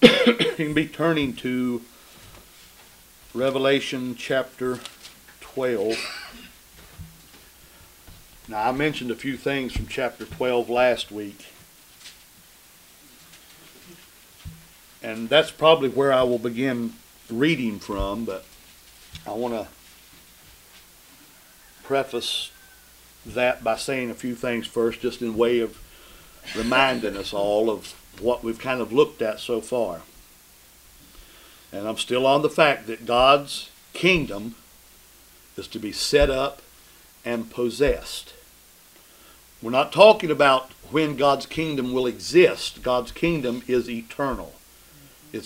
You can be turning to Revelation chapter 12. Now, I mentioned a few things from chapter 12 last week. And that's probably where I will begin reading from, but I want to preface that by saying a few things first, just in way of reminding us all of what we've kind of looked at so far. And I'm still on the fact that God's kingdom is to be set up and possessed. We're not talking about when God's kingdom will exist. God's kingdom is eternal. It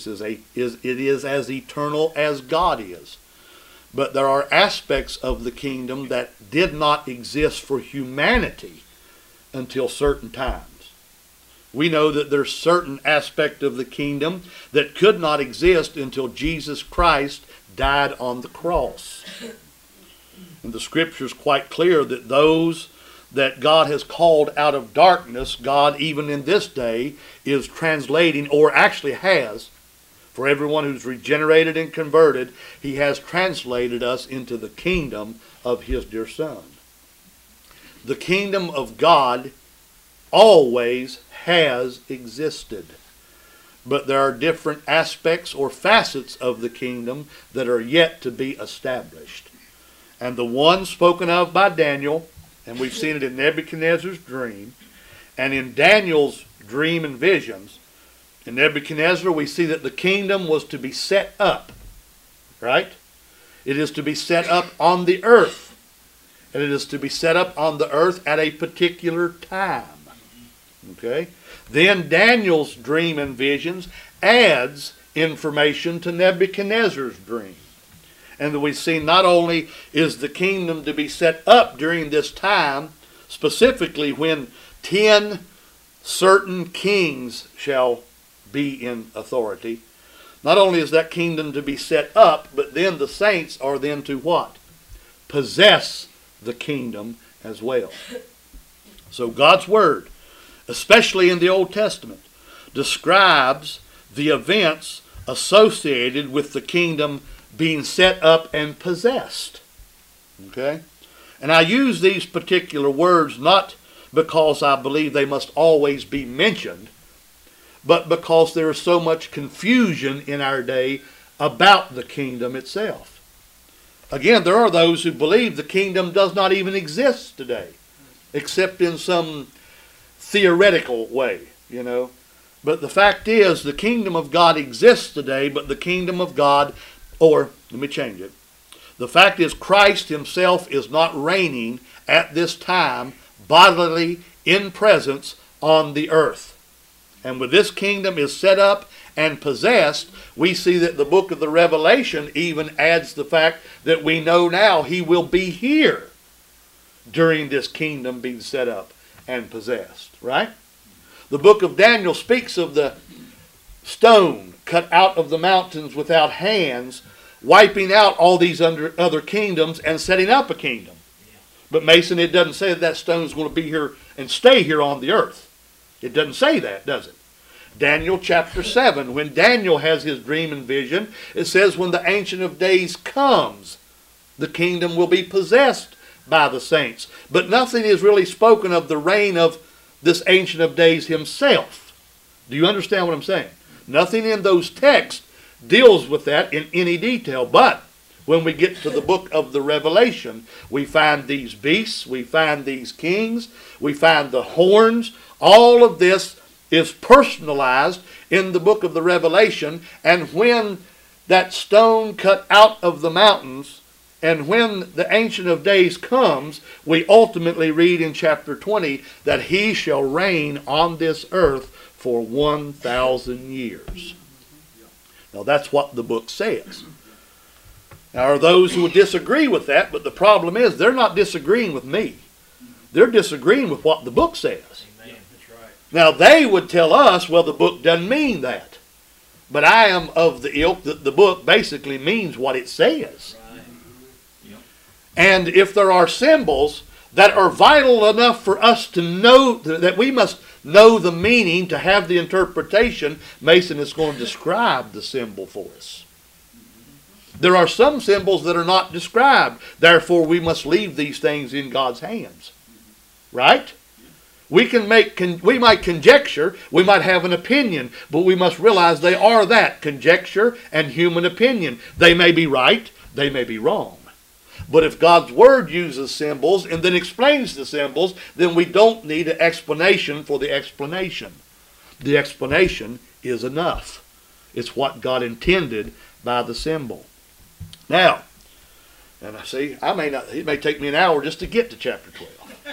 is as eternal as God is. But there are aspects of the kingdom that did not exist for humanity until certain times. We know that there's certain aspect of the kingdom that could not exist until Jesus Christ died on the cross. And the scripture is quite clear that those that God has called out of darkness, God even in this day is translating, or actually has, for everyone who's regenerated and converted, He has translated us into the kingdom of His dear Son. The kingdom of God always has existed. But there are different aspects or facets of the kingdom that are yet to be established. And the one spoken of by Daniel, and we've seen it in Nebuchadnezzar's dream, and in Daniel's dream and visions, in Nebuchadnezzar we see that the kingdom was to be set up. Right? It is to be set up on the earth. And it is to be set up on the earth at a particular time. Okay? Then Daniel's dream and visions adds information to Nebuchadnezzar's dream. And we see not only is the kingdom to be set up during this time, specifically when 10 certain kings shall be in authority. Not only is that kingdom to be set up, but then the saints are then to what? Possess the kingdom as well. So God's Word, especially in the Old Testament, describes the events associated with the kingdom being set up and possessed. Okay? And I use these particular words not because I believe they must always be mentioned, but because there is so much confusion in our day about the kingdom itself. Again, there are those who believe the kingdom does not even exist today, except in some theoretical way, you know. But the fact is, the kingdom of God exists today, but the kingdom of God, or let me change it. The fact is, Christ Himself is not reigning at this time bodily in presence on the earth. And when this kingdom is set up and possessed, we see that the book of the Revelation even adds the fact that we know now He will be here during this kingdom being set up and possessed. Right? The book of Daniel speaks of the stone cut out of the mountains without hands, wiping out all these other kingdoms and setting up a kingdom. But Mason, it doesn't say that stone is going to be here and stay here on the earth. It doesn't say that, does it? Daniel chapter 7, when Daniel has his dream and vision, it says when the Ancient of Days comes, the kingdom will be possessed by the saints. But nothing is really spoken of the reign of this Ancient of Days himself. Do you understand what I'm saying? Nothing in those texts deals with that in any detail. But when we get to the book of the Revelation, we find these beasts, we find these kings, we find the horns. All of this is personalized in the book of the Revelation. And when that stone cut out of the mountains, and when the Ancient of Days comes, we ultimately read in chapter 20 that He shall reign on this earth for 1,000 years. Now that's what the book says. There are those who would disagree with that, but the problem is they're not disagreeing with me. They're disagreeing with what the book says. Amen. That's right. Now they would tell us, well, the book doesn't mean that. But I am of the ilk that the book basically means what it says. Right. Yep. And if there are symbols that are vital enough for us to know, that we must know the meaning to have the interpretation. Mason is going to describe the symbol for us. There are some symbols that are not described. Therefore, we must leave these things in God's hands. Right? We might conjecture, we might have an opinion, but we must realize they are that, conjecture and human opinion. They may be right, they may be wrong. But if God's Word uses symbols and then explains the symbols, then we don't need an explanation for the explanation. The explanation is enough. It's what God intended by the symbol. Now, and I see, it may take me an hour just to get to chapter 12.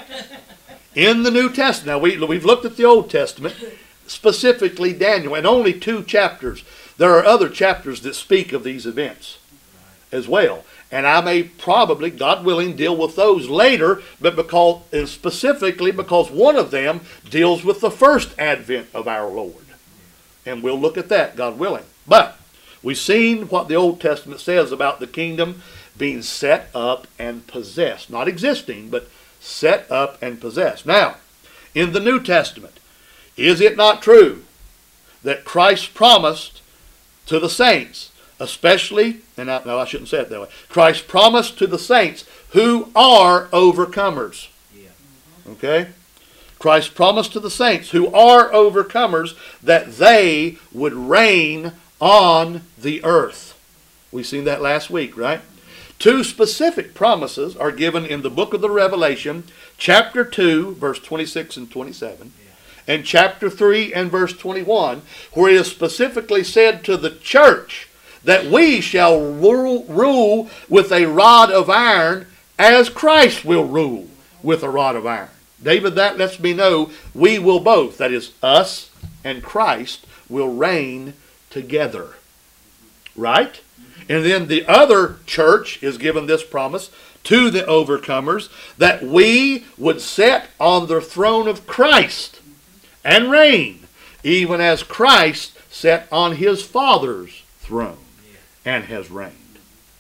In the New Testament, now we've looked at the Old Testament, specifically Daniel, and only 2 chapters. There are other chapters that speak of these events as well. And I may probably, God willing, deal with those later, but specifically because one of them deals with the first advent of our Lord. And we'll look at that, God willing. But we've seen what the Old Testament says about the kingdom being set up and possessed. Not existing, but set up and possessed. Now, in the New Testament, is it not true that Christ promised to the saints, especially, and no, I shouldn't say it that way. Christ promised to the saints who are overcomers. Okay? Christ promised to the saints who are overcomers that they would reign on the earth. We seen that last week, right? 2 specific promises are given in the book of the Revelation, chapter 2, verse 26 and 27, and chapter 3 and verse 21, where it is specifically said to the church that we shall rule with a rod of iron as Christ will rule with a rod of iron. David, that lets me know we will both, that is us and Christ, will reign together. Right? And then the other church is given this promise to the overcomers that we would sit on the throne of Christ and reign, even as Christ sat on his Father's throne and has reigned.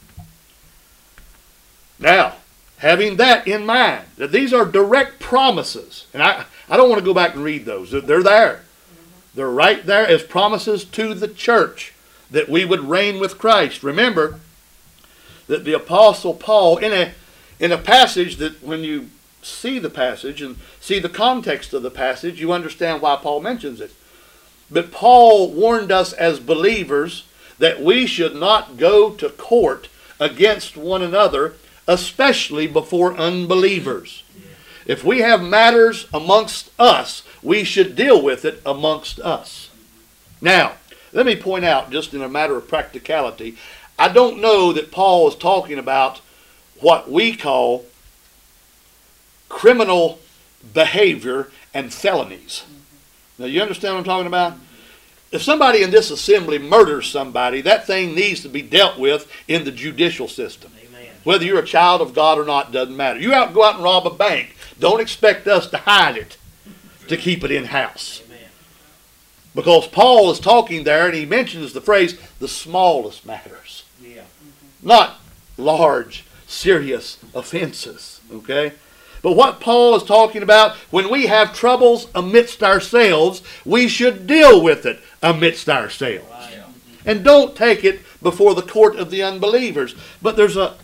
Now, having that in mind, that these are direct promises, and I don't want to go back and read those. They're there. They're right there as promises to the church that we would reign with Christ. Remember that the Apostle Paul, in a passage that when you see the passage and see the context of the passage, you understand why Paul mentions it. But Paul warned us as believers that we should not go to court against one another, especially before unbelievers. If we have matters amongst us, we should deal with it amongst us. Now, let me point out, just in a matter of practicality, I don't know that Paul is talking about what we call criminal behavior and felonies. Now, you understand what I'm talking about? If somebody in this assembly murders somebody, that thing needs to be dealt with in the judicial system. Amen. Whether you're a child of God or not doesn't matter. You go out and rob a bank, don't expect us to hide it, to keep it in-house. Because Paul is talking there, and he mentions the phrase, the smallest matters. Yeah. Not large, serious offenses. Okay? But what Paul is talking about, when we have troubles amidst ourselves, we should deal with it amidst ourselves. Right. And don't take it before the court of the unbelievers. But there's an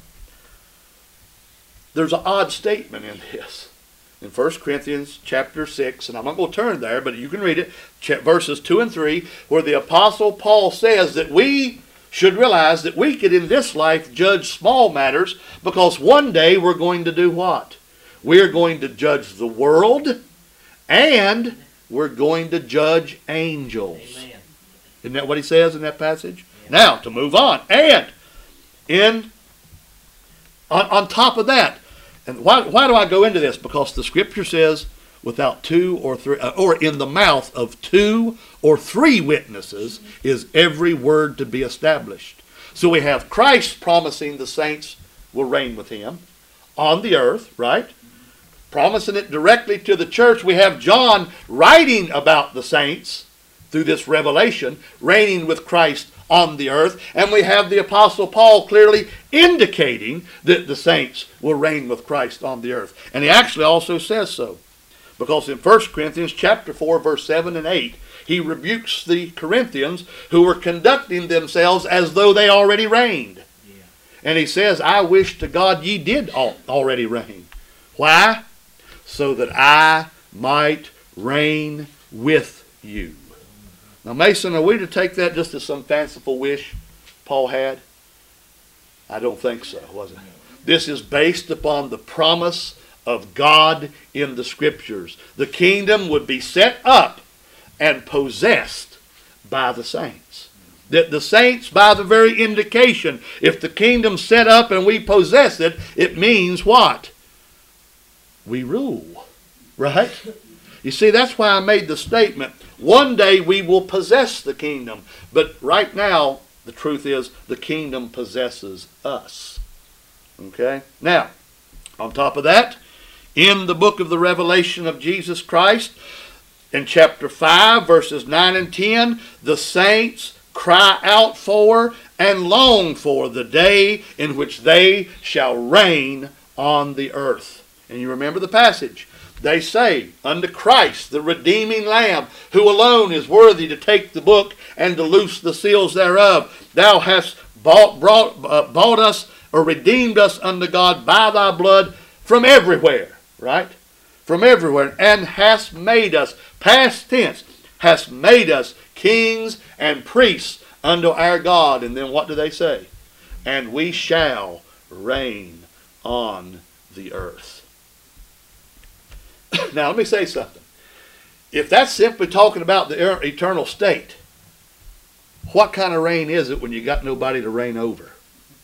odd statement in this. In 1 Corinthians chapter 6, and I'm not going to turn there, but you can read it, verses 2 and 3, where the Apostle Paul says that we should realize that we could in this life judge small matters, because one day we're going to do what? We're going to judge the world, and we're going to judge angels. Amen. Isn't that what he says in that passage? Yeah. Now, to move on. And on top of that, and why do I go into this? Because the Scripture says, without 2 or 3, or in the mouth of 2 or 3 witnesses is every word to be established. So we have Christ promising the saints will reign with him on the earth, right? Promising it directly to the church. We have John writing about the saints through this revelation, reigning with Christ on the earth. And we have the Apostle Paul clearly indicating that the saints will reign with Christ on the earth. And he actually also says so. Because in 1 Corinthians chapter 4, verse 7 and 8, he rebukes the Corinthians who were conducting themselves as though they already reigned. Yeah. And he says, I wish to God ye did already reign. Why? So that I might reign with you. Now, Mason, are we to take that just as some fanciful wish Paul had? I don't think so, was it? This is based upon the promise of God in the Scriptures. The kingdom would be set up and possessed by the saints. That the saints, by the very indication, if the kingdom's set up and we possess it, it means what? We rule. Right? You see, that's why I made the statement, one day we will possess the kingdom. But right now, the truth is, the kingdom possesses us. Okay? Now, on top of that, in the book of the Revelation of Jesus Christ, in chapter 5, verses 9 and 10, the saints cry out for and long for the day in which they shall reign on the earth. And you remember the passage. They say, unto Christ, the redeeming Lamb, who alone is worthy to take the book and to loose the seals thereof. Thou hast bought us or redeemed us unto God by thy blood from everywhere. Right? From everywhere. And hast made us, past tense, hast made us kings and priests unto our God. And then what do they say? And we shall reign on the earth. Now, let me say something. If that's simply talking about the eternal state, what kind of reign is it when you got nobody to reign over?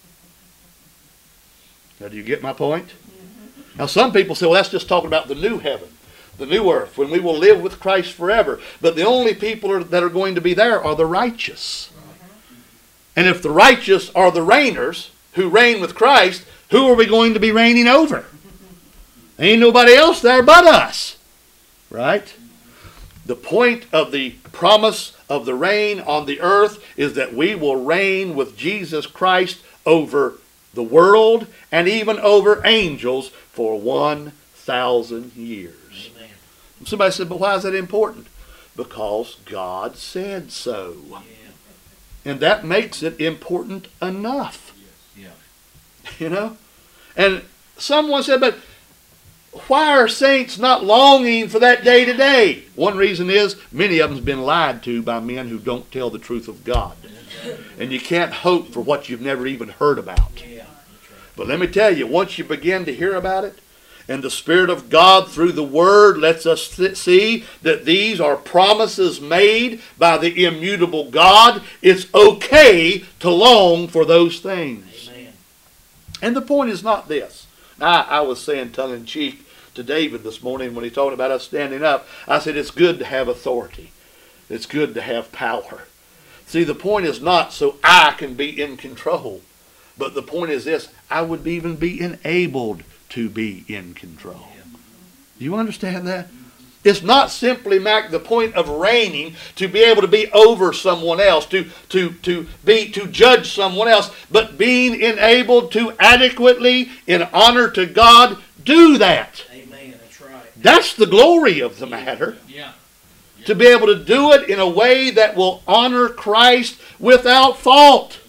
Now, do you get my point? Now, some people say, well, that's just talking about the new heaven, the new earth, when we will live with Christ forever. But the only people that are going to be there are the righteous. And if the righteous are the reigners who reign with Christ, who are we going to be reigning over? Ain't nobody else there but us. Right? The point of the promise of the reign on the earth is that we will reign with Jesus Christ over the world and even over angels for 1,000 years. Amen. Somebody said, but why is that important? Because God said so. Yeah. And that makes it important enough. Yeah. You know? And someone said, but why are saints not longing for that day today? One reason is many of them have been lied to by men who don't tell the truth of God. And you can't hope for what you've never even heard about. But let me tell you, once you begin to hear about it, and the Spirit of God through the Word lets us see that these are promises made by the immutable God, it's okay to long for those things. Amen. And the point is not this. I was saying tongue-in-cheek to David this morning when he talked about us standing up. I said it's good to have authority. It's good to have power. See, the point is not so I can be in control. But the point is this, I would even be enabled to be in control. Do you understand that? It's not simply, Mac, the point of reigning to be able to be over someone else, to judge someone else, but being enabled to adequately, in honor to God, do that. Amen. That's right. That's the glory of the matter. Yeah. To be able to do it in a way that will honor Christ without fault.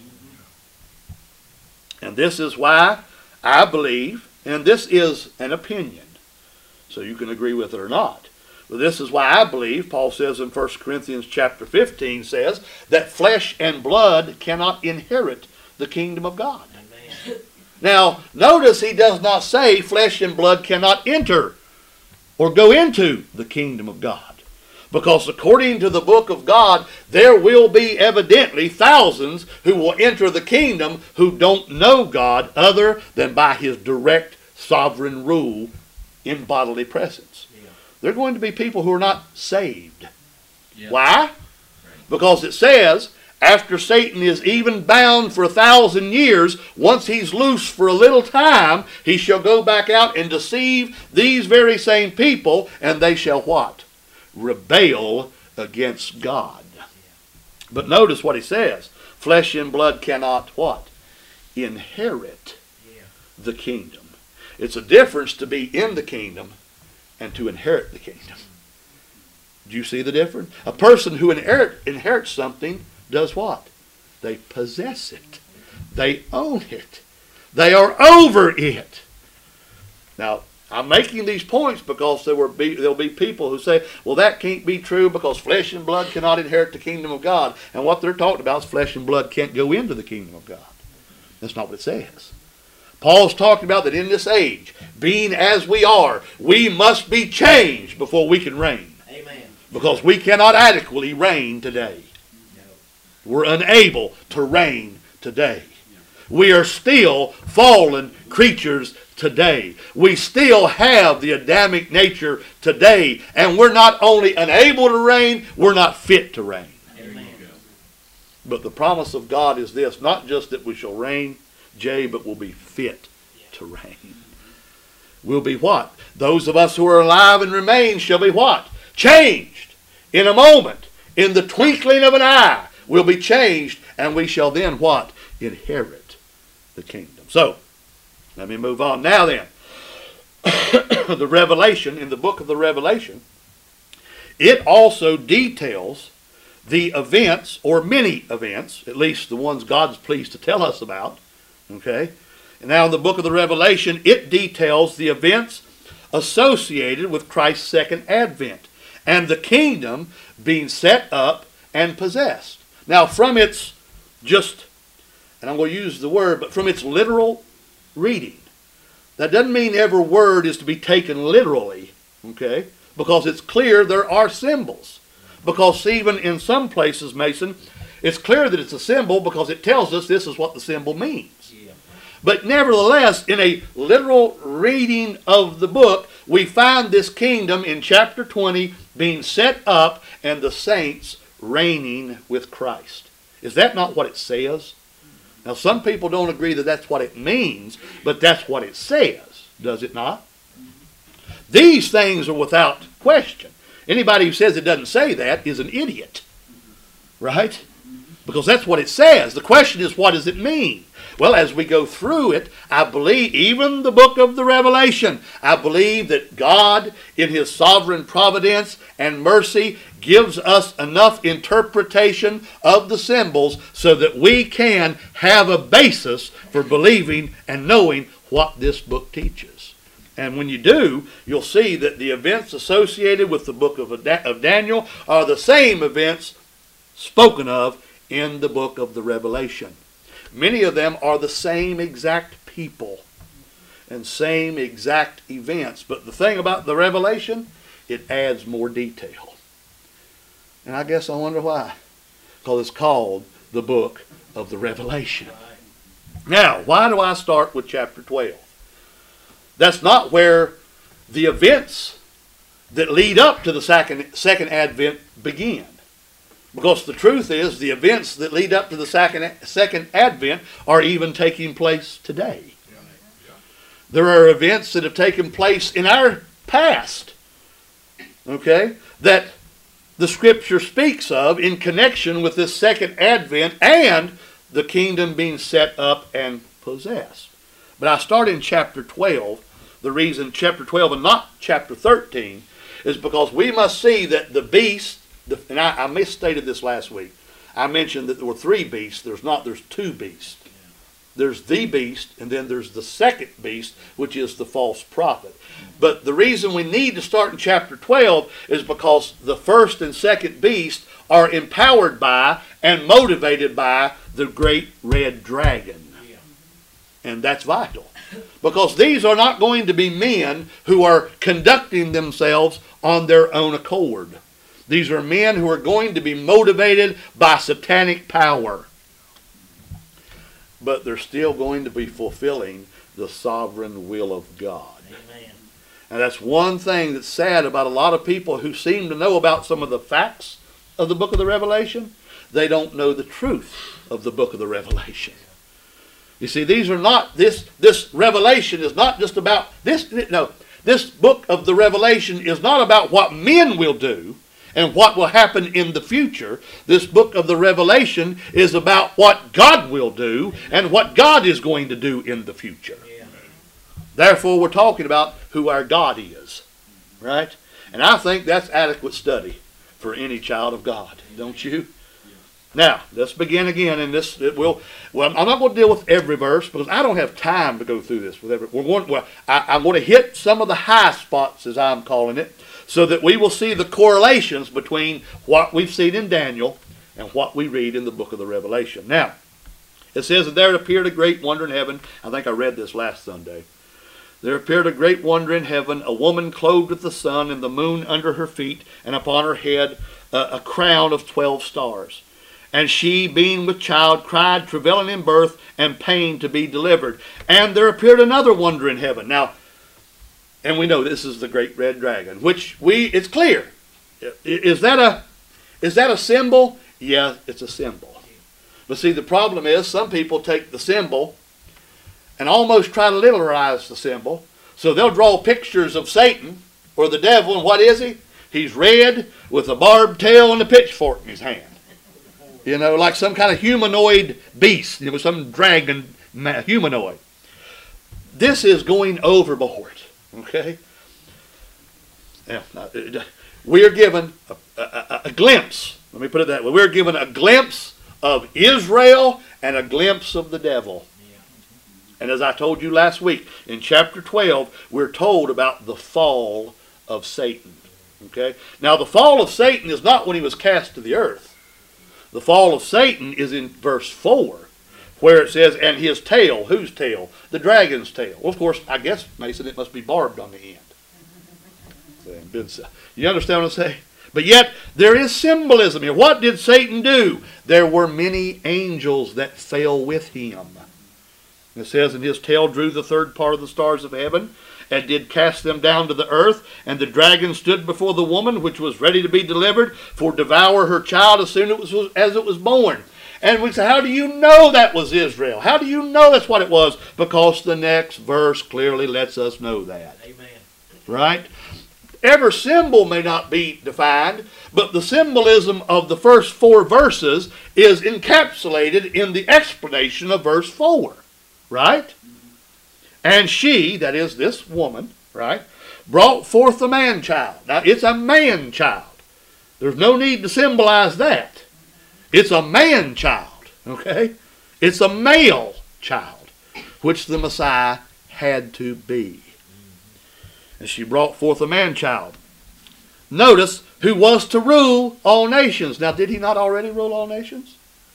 And this is why I believe, and this is an opinion, so you can agree with it or not. But this is why I believe, Paul says in 1 Corinthians chapter 15, says that flesh and blood cannot inherit the kingdom of God. Amen. Now, notice he does not say flesh and blood cannot enter or go into the kingdom of God. Because according to the book of God, there will be evidently thousands who will enter the kingdom who don't know God other than by His direct sovereign rule in bodily presence. Yeah. They're going to be people who are not saved. Yeah. Why? Right. Because it says, after Satan is even bound for 1,000 years, once he's loose for a little time, he shall go back out and deceive these very same people, and they shall what? Rebel against God. But notice what he says. Flesh and blood cannot what? Inherit the kingdom. It's a difference to be in the kingdom and to inherit the kingdom. Do you see the difference? A person who inherits something does what? They possess it. They own it. They are over it. Now, I'm making these points because there'll be people who say, well, that can't be true because flesh and blood cannot inherit the kingdom of God. And what they're talking about is flesh and blood can't go into the kingdom of God. That's not what it says. Paul's talking about that in this age, being as we are, we must be changed before we can reign. Amen. Because we cannot adequately reign today. No. We're unable to reign today. We are still fallen creatures today. We still have the Adamic nature today. And we're not only unable to reign, we're not fit to reign. Amen. But the promise of God is this, not just that we shall reign, Jay, but we'll be fit to reign. We'll be what? Those of us who are alive and remain shall be what? Changed in a moment, in the twinkling of an eye. We'll be changed, and we shall then what? Inherit the kingdom. So, let me move on. Now then, the Revelation, in the book of the Revelation, it also details the events, or many events, at least the ones God's pleased to tell us about. Okay? And now in the book of the Revelation, it details the events associated with Christ's second advent and the kingdom being set up and possessed. Now from its just, and I'm going to use the word, but from its literal reading, that doesn't mean every word is to be taken literally, okay? Because it's clear there are symbols. Because even in some places, Mason, it's clear that it's a symbol because it tells us this is what the symbol means. Yeah. But nevertheless, in a literal reading of the book, we find this kingdom in chapter 20 being set up and the saints reigning with Christ. Is that not what it says? Now, some people don't agree that that's what it means, but that's what it says, does it not? These things are without question. Anybody who says it doesn't say that is an idiot, right? Because that's what it says. The question is, what does it mean? Well, as we go through it, I believe, even the book of the Revelation, I believe that God, in His sovereign providence and mercy, gives us enough interpretation of the symbols so that we can have a basis for believing and knowing what this book teaches. And when you do, you'll see that the events associated with the book of Daniel are the same events spoken of in the book of the Revelation. Many of them are the same exact people and same exact events. But the thing about the Revelation, it adds more detail. And I guess I wonder why. Because it's called the book of the Revelation. Now, why do I start with chapter 12? That's not where the events that lead up to the second advent begin. Because the truth is, the events that lead up to the second advent are even taking place today. There are events that have taken place in our past, okay, that the Scripture speaks of in connection with this second advent and the kingdom being set up and possessed. But I start in chapter 12. The reason chapter 12 and not chapter 13 is because we must see that the beast, and I misstated this last week. I mentioned that there were three beasts. There's two beasts. There's the beast, and then there's the second beast, which is the false prophet. But the reason we need to start in chapter 12 is because the first and second beast are empowered by and motivated by the great red dragon. And that's vital. Because these are not going to be men who are conducting themselves on their own accord. These are men who are going to be motivated by satanic power. But they're still going to be fulfilling the sovereign will of God. Amen. And that's one thing that's sad about a lot of people who seem to know about some of the facts of the book of the Revelation. They don't know the truth of the book of the Revelation. You see, these are not, this Revelation is not just about, this book of the Revelation is not about what men will do. and what will happen in the future. This book of the Revelation is about what God will do and what God is going to do in the future. Therefore, we're talking about who our God is, right? And I think that's adequate study for any child of God, don't you? Now, let's begin again in this. Well, I'm not going to deal with every verse because I don't have time to go through this with every. I'm going to hit some of the high spots, as I'm calling it, so that we will see the correlations between what we've seen in Daniel and what we read in the book of the Revelation. Now, it says that there appeared a great wonder in heaven. I think I read this last Sunday. There appeared a great wonder in heaven, a woman clothed with the sun and the moon under her feet, and upon her head a crown of 12 stars. And she, being with child, cried, travailing in birth, and pain to be delivered. And there appeared another wonder in heaven. Now, and we know this is the great red dragon, which it's clear. Is that a symbol? Yeah, it's a symbol. But see, the problem is some people take the symbol and almost try to literalize the symbol. So they'll draw pictures of Satan or the devil, and what is he? He's red with a barbed tail and a pitchfork in his hand. You know, like some kind of humanoid beast. It was some dragon humanoid. This is going overboard. Okay? Now, we are given a glimpse. Let me put it that way. We're given a glimpse of Israel and a glimpse of the devil. And as I told you last week, in chapter 12, we're told about the fall of Satan. Okay? Now, the fall of Satan is not when he was cast to the earth. The fall of Satan is in verse 4, where it says, and his tail, whose tail? The dragon's tail. Well, of course, I guess, Mason, it must be barbed on the end. You understand what I'm saying? But yet, there is symbolism here. What did Satan do? There were many angels that fell with him. It says, and his tail drew the third part of the stars of heaven, and did cast them down to the earth. And the dragon stood before the woman, which was ready to be delivered, for devour her child as soon as it was born. And we say, how do you know that was Israel? How do you know that's what it was? Because the next verse clearly lets us know that. Amen. Right? Every symbol may not be defined, but the symbolism of the first 4 verses is encapsulated in the explanation of verse 4. Right? And she, that is this woman, right, brought forth a man-child. Now, it's a man-child. There's no need to symbolize that. It's a man-child, okay? It's a male child, which the Messiah had to be. And she brought forth a man-child. Notice, who was to rule all nations. Now, did he not already rule all nations?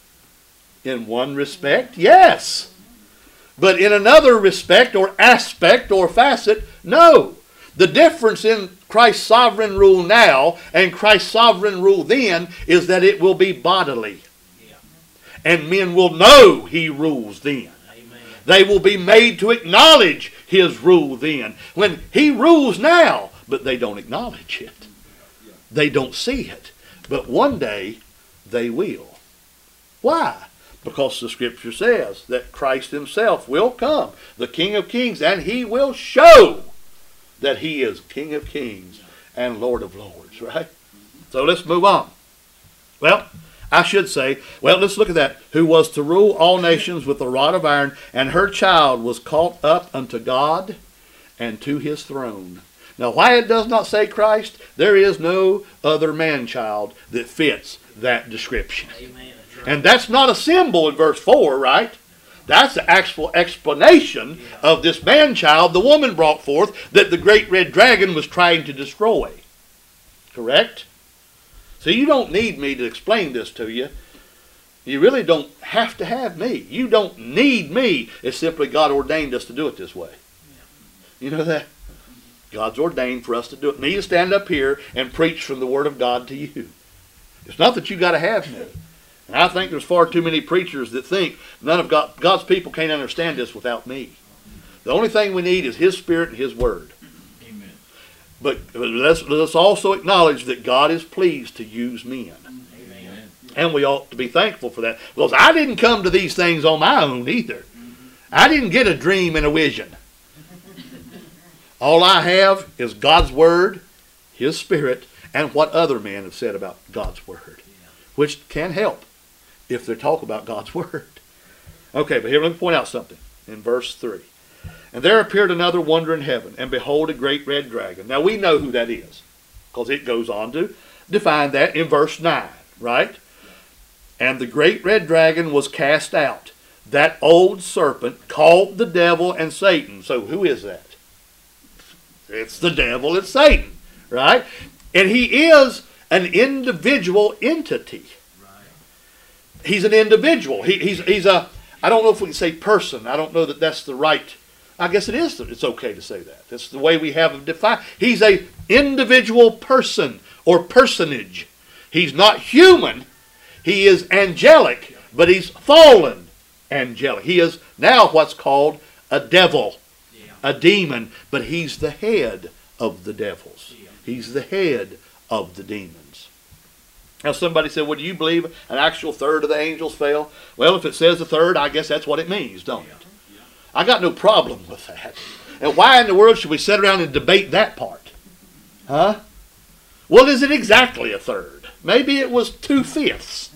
In one respect, yes. But in another respect or aspect or facet, no. The difference in Christ's sovereign rule now and Christ's sovereign rule then is that it will be bodily. Yeah. And men will know he rules then. Amen. They will be made to acknowledge his rule then. When he rules now, but they don't acknowledge it. They don't see it. But one day they will. Why? Because the Scripture says that Christ himself will come, the King of Kings, and he will show that he is King of Kings and Lord of Lords, right? So let's move on. Well, I should say, well, let's look at that. Who was to rule all nations with a rod of iron, and her child was caught up unto God and to his throne. Now, why it does not say Christ, there is no other man-child that fits that description. Amen. And that's not a symbol in verse 4, right? That's the actual explanation of this man-child the woman brought forth that the great red dragon was trying to destroy. Correct? So you don't need me to explain this to you. You really don't have to have me. You don't need me. It's simply God ordained us to do it this way. You know that? God's ordained for us to do it. Me to stand up here and preach from the Word of God to you. It's not that you got to have me. And I think there's far too many preachers that think none of God's people can't understand this without me. The only thing we need is His Spirit and His Word. Amen. But let's also acknowledge that God is pleased to use men. Amen. And we ought to be thankful for that. Because I didn't come to these things on my own either. I didn't get a dream and a vision. All I have is God's Word, His Spirit, and what other men have said about God's Word, which can help if they talk about God's Word. Okay, but here let me point out something in verse 3. And there appeared another wonder in heaven, and behold, a great red dragon. Now we know who that is, because it goes on to define that in verse 9, right? And the great red dragon was cast out, that old serpent called the devil and Satan. So who is that? It's the devil and Satan, right? And he is an individual entity. He's an individual. He's a, I don't know if we can say person. I don't know that that's the right, I guess it is. It's okay to say that. That's the way we have it defined. He's a individual person or personage. He's not human. He is angelic, but he's fallen angelic. He is now what's called a devil, a demon, but he's the head of the devils. He's the head of the demons. Now somebody said, well, do you believe an actual third of the angels fell? Well, if it says a third, I guess that's what it means, don't it? I got no problem with that. And why in the world should we sit around and debate that part? Huh? Well, is it exactly a third? Maybe it was 2/5.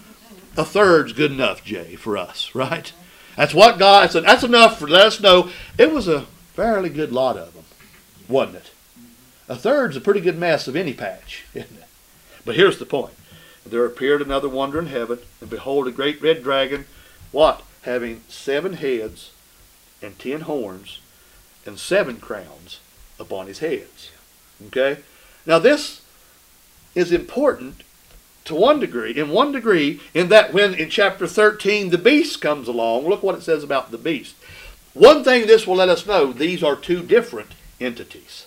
A third's good enough, Jay, for us, right? That's what God said. That's enough to let us know it was a fairly good lot of them, wasn't it? A third's a pretty good mess of any patch, isn't it? But here's the point. There appeared another wonder in heaven, and behold, a great red dragon, what? Having 7 heads and 10 horns and 7 crowns upon his heads. Okay? Now this is important to one degree, in that when in chapter 13 the beast comes along, look what it says about the beast. One thing this will let us know, these are 2 different entities.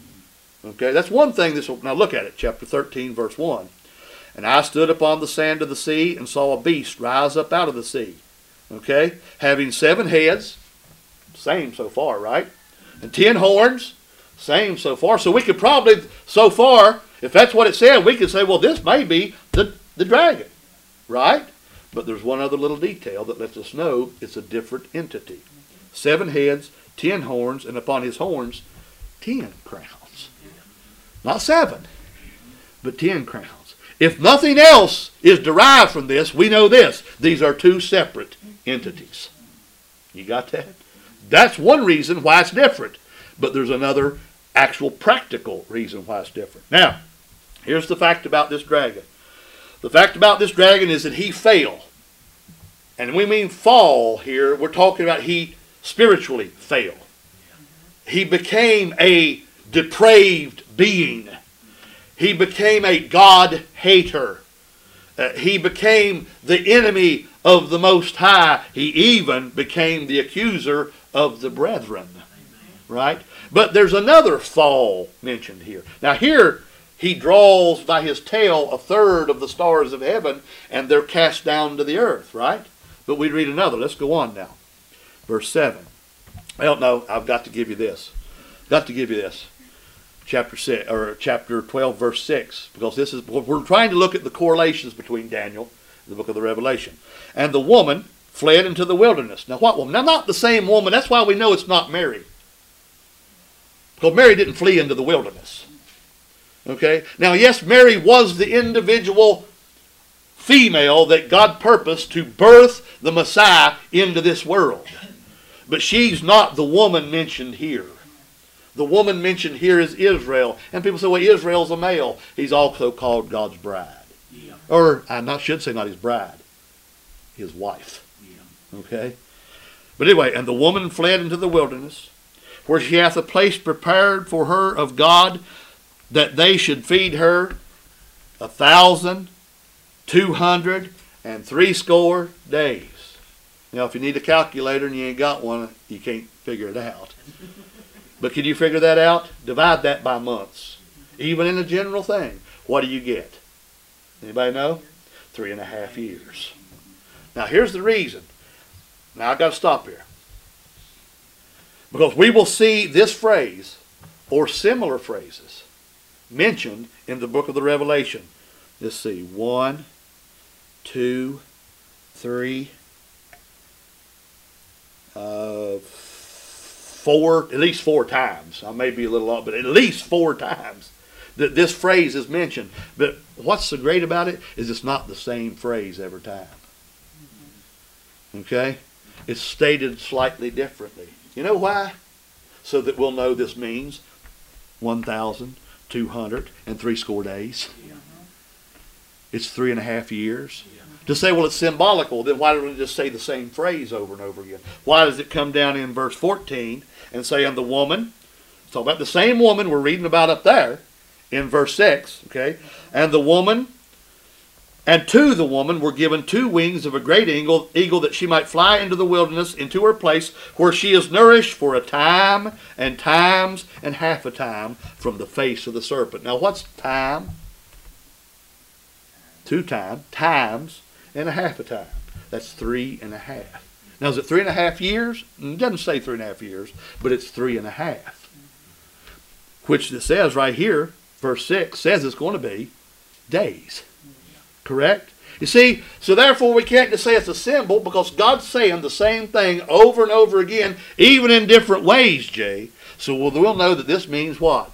Okay, that's one thing this will, now look at it, chapter 13 verse 1. And I stood upon the sand of the sea and saw a beast rise up out of the sea. Okay, having 7 heads, same so far, right? And 10 horns, same so far. So we could probably, so far, if that's what it said, we could say, well, this may be the dragon, right? But there's one other little detail that lets us know it's a different entity. 7 heads, 10 horns, and upon his horns, 10 crowns. Not 7, but 10 crowns. If nothing else is derived from this, we know this. These are 2 separate entities. You got that? That's one reason why it's different. But there's another actual practical reason why it's different. Now, here's the fact about this dragon. The fact about this dragon is that he fell. And we mean fall here. We're talking about he spiritually fell. He became a depraved being. He became a God hater. He became the enemy of the Most High. He even became the accuser of the brethren. Right? But there's another fall mentioned here. Now here, he draws by his tail 1/3 of the stars of heaven, and they're cast down to the earth, right? But we read another. Let's go on now. Verse 7. Well, no, I've got to give you this. Chapter 12, verse 6. Because this is, we're trying to look at the correlations between Daniel and the book of the Revelation. And the woman fled into the wilderness. Now what woman? Now not the same woman. That's why we know it's not Mary. Because Mary didn't flee into the wilderness. Okay? Now yes, Mary was the individual female that God purposed to birth the Messiah into this world. But she's not the woman mentioned here. The woman mentioned here is Israel. And people say, well, Israel's a male. He's also called God's bride. Yeah. Or, I should say not his bride. His wife. Yeah. Okay? But anyway, and the woman fled into the wilderness, where she hath a place prepared for her of God, that they should feed her 1,260 days. Now, if you need a calculator and you ain't got one, you can't figure it out. But can you figure that out? Divide that by months. Even in a general thing, what do you get? Anybody know? 3.5 years. Now, here's the reason. Now, I've got to stop here. Because we will see this phrase, or similar phrases, mentioned in the book of the Revelation. Let's see. 1, 2, 3, 4, at least 4 times. I may be a little off, but at least 4 times. that this phrase is mentioned. But what's so great about it is it's not the same phrase every time. Okay? It's stated slightly differently. You know why? So that we'll know this means 1,260 days. It's 3.5 years. To say, well, it's symbolical, then why don't we just say the same phrase over and over again? Why does it come down in verse 14 and say, and the woman, talk about the same woman we're reading about up there in verse 6, okay? And the woman, and to the woman were given 2 wings of a great eagle, that she might fly into the wilderness, into her place, where she is nourished for a time, and times, and half a time from the face of the serpent. Now, what's time? 2 times, and a half a time. That's 3.5. Now, is it 3.5 years? It doesn't say 3.5 years, but it's 3.5. Which it says right here, verse 6, says it's going to be days. Correct? You see, so therefore we can't just say it's a symbol, because God's saying the same thing over and over again, even in different ways, Jay. So we'll know that this means what?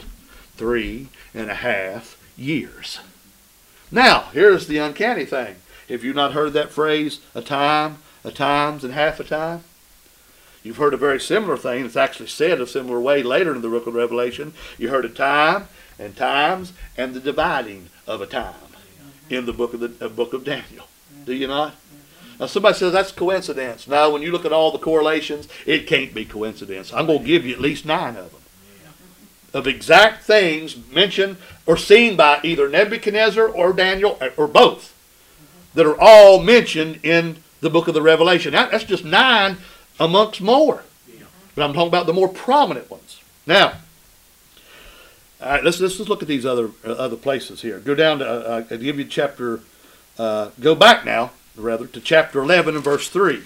3.5 years. Now, here's the uncanny thing. Have you not heard that phrase, a time, a times, and half a time? You've heard a very similar thing. It's actually said a similar way later in the book of Revelation. You heard a time, and times, and the dividing of a time in the book of Daniel. Do you not? Now somebody says that's coincidence. Now when you look at all the correlations, it can't be coincidence. I'm going to give you at least 9 of them. Of exact things mentioned or seen by either Nebuchadnezzar or Daniel, or both, that are all mentioned in the book of the Revelation. That's just 9 amongst more. But I'm talking about the more prominent ones. Now, all right, let's look at these other places here. Go down to, I'll give you chapter, go back now, rather, to chapter 11 and verse 3.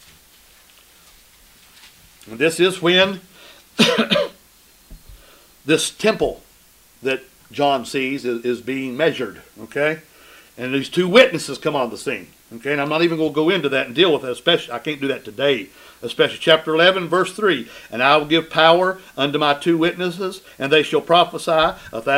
And this is when this temple that John sees is being measured, okay? And these 2 witnesses come on the scene, okay? And I'm not even going to go into that and deal with that, especially, I can't do that today, especially chapter 11, verse 3. And I will give power unto my 2 witnesses, and they shall prophesy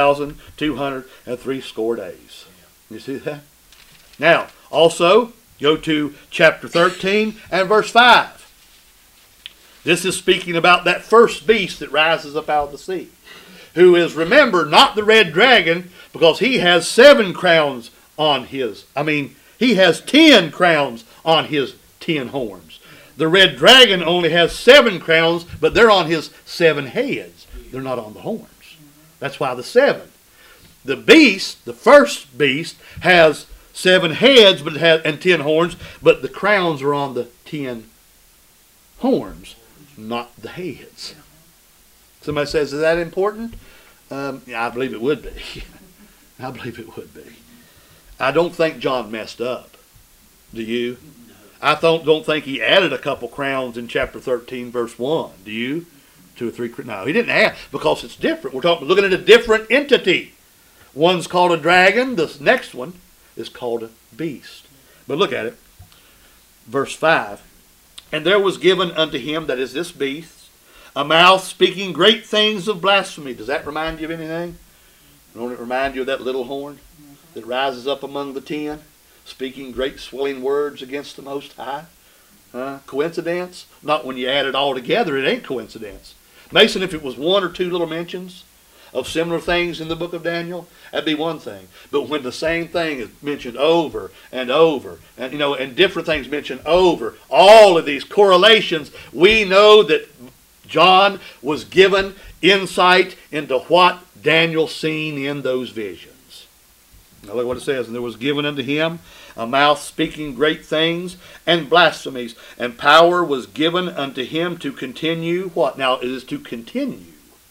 1,260 days. You see that? Now, also, go to chapter 13 and verse 5. This is speaking about that first beast that rises up out of the sea, who is, remember, not the red dragon, because he has 7 crowns on his, he has 10 crowns on his 10 horns. The red dragon only has 7 crowns, but they're on his 7 heads. They're not on the horns. That's why the 7. The beast, the first beast, has 7 heads and 10 horns, but the crowns are on the 10 horns, not the heads. Somebody says, is that important? Yeah, I believe it would be. I believe it would be. I don't think John messed up. Do you? I don't think he added a couple crowns in chapter 13, verse 1. Do you? 2 or 3. No, he didn't add, because it's different. We're looking at a different entity. One's called a dragon. The next one is called a beast. But look at it. Verse 5. And there was given unto him, that is this beast, a mouth speaking great things of blasphemy. Does that remind you of anything? Don't it remind you of that little horn that rises up among the 10, speaking great swelling words against the Most High? Coincidence? Not when you add it all together, it ain't coincidence. Mason, if it was 1 or 2 little mentions of similar things in the book of Daniel, that'd be one thing. But when the same thing is mentioned over and over, and and different things mentioned over, all of these correlations, we know that John was given insight into what Daniel seen in those visions. Now look what it says. And there was given unto him a mouth speaking great things and blasphemies, and power was given unto him to continue what? Now it is to continue.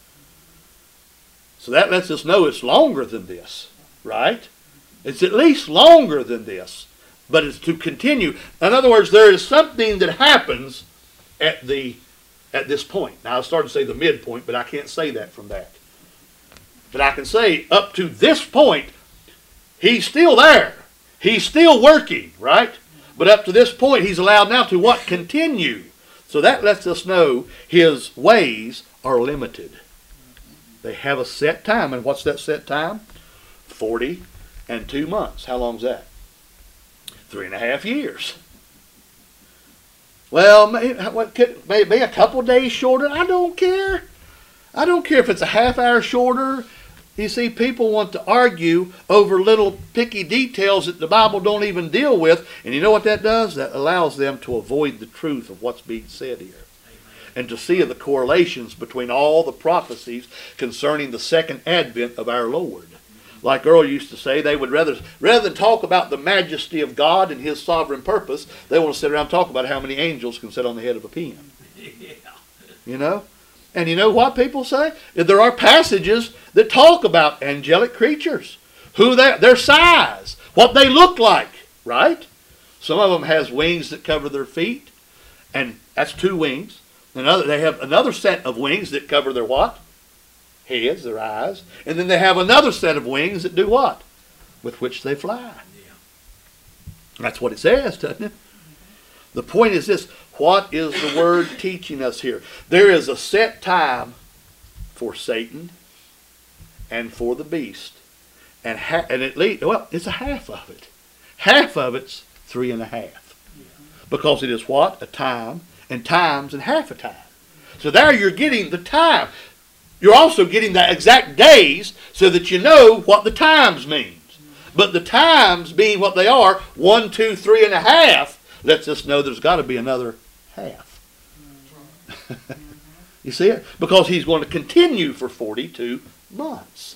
So that lets us know it's longer than this, right? It's at least longer than this, but it's to continue. In other words, there is something that happens at this point. Now I started to say the midpoint, but I can't say that from that. But I can say up to this point, he's still there. He's still working, right? But up to this point, he's allowed now to what? Continue. So that lets us know his ways are limited. They have a set time. And what's that set time? 40 and 2 months. How long's that? 3.5 years. Well, maybe a couple days shorter. I don't care. I don't care if it's a half hour shorter. You see, people want to argue over little picky details that the Bible don't even deal with. And you know what that does? That allows them to avoid the truth of what's being said here. And to see the correlations between all the prophecies concerning the second advent of our Lord. Like Earl used to say, they would rather than talk about the majesty of God and His sovereign purpose, they want to sit around and talk about how many angels can sit on the head of a pen. You know? And you know what people say? There are passages that talk about angelic creatures, who their size, what they look like, right? Some of them has wings that cover their feet, and that's 2 wings. They have another set of wings that cover their what? Heads, their eyes. And then they have another set of wings that do what? With which they fly. Yeah. That's what it says, doesn't it? The point is this. What is the Word teaching us here? There is a set time for Satan and for the beast. And at least, well, it's a half of it. Half of it's 3.5. Yeah. Because it is what? A time, and times, and half a time. So there you're getting the time. You're also getting the exact days so that you know what the times means. But the times being what they are, 1, 2, 3.5, lets us know there's got to be another half. You see it? Because he's going to continue for 42 months.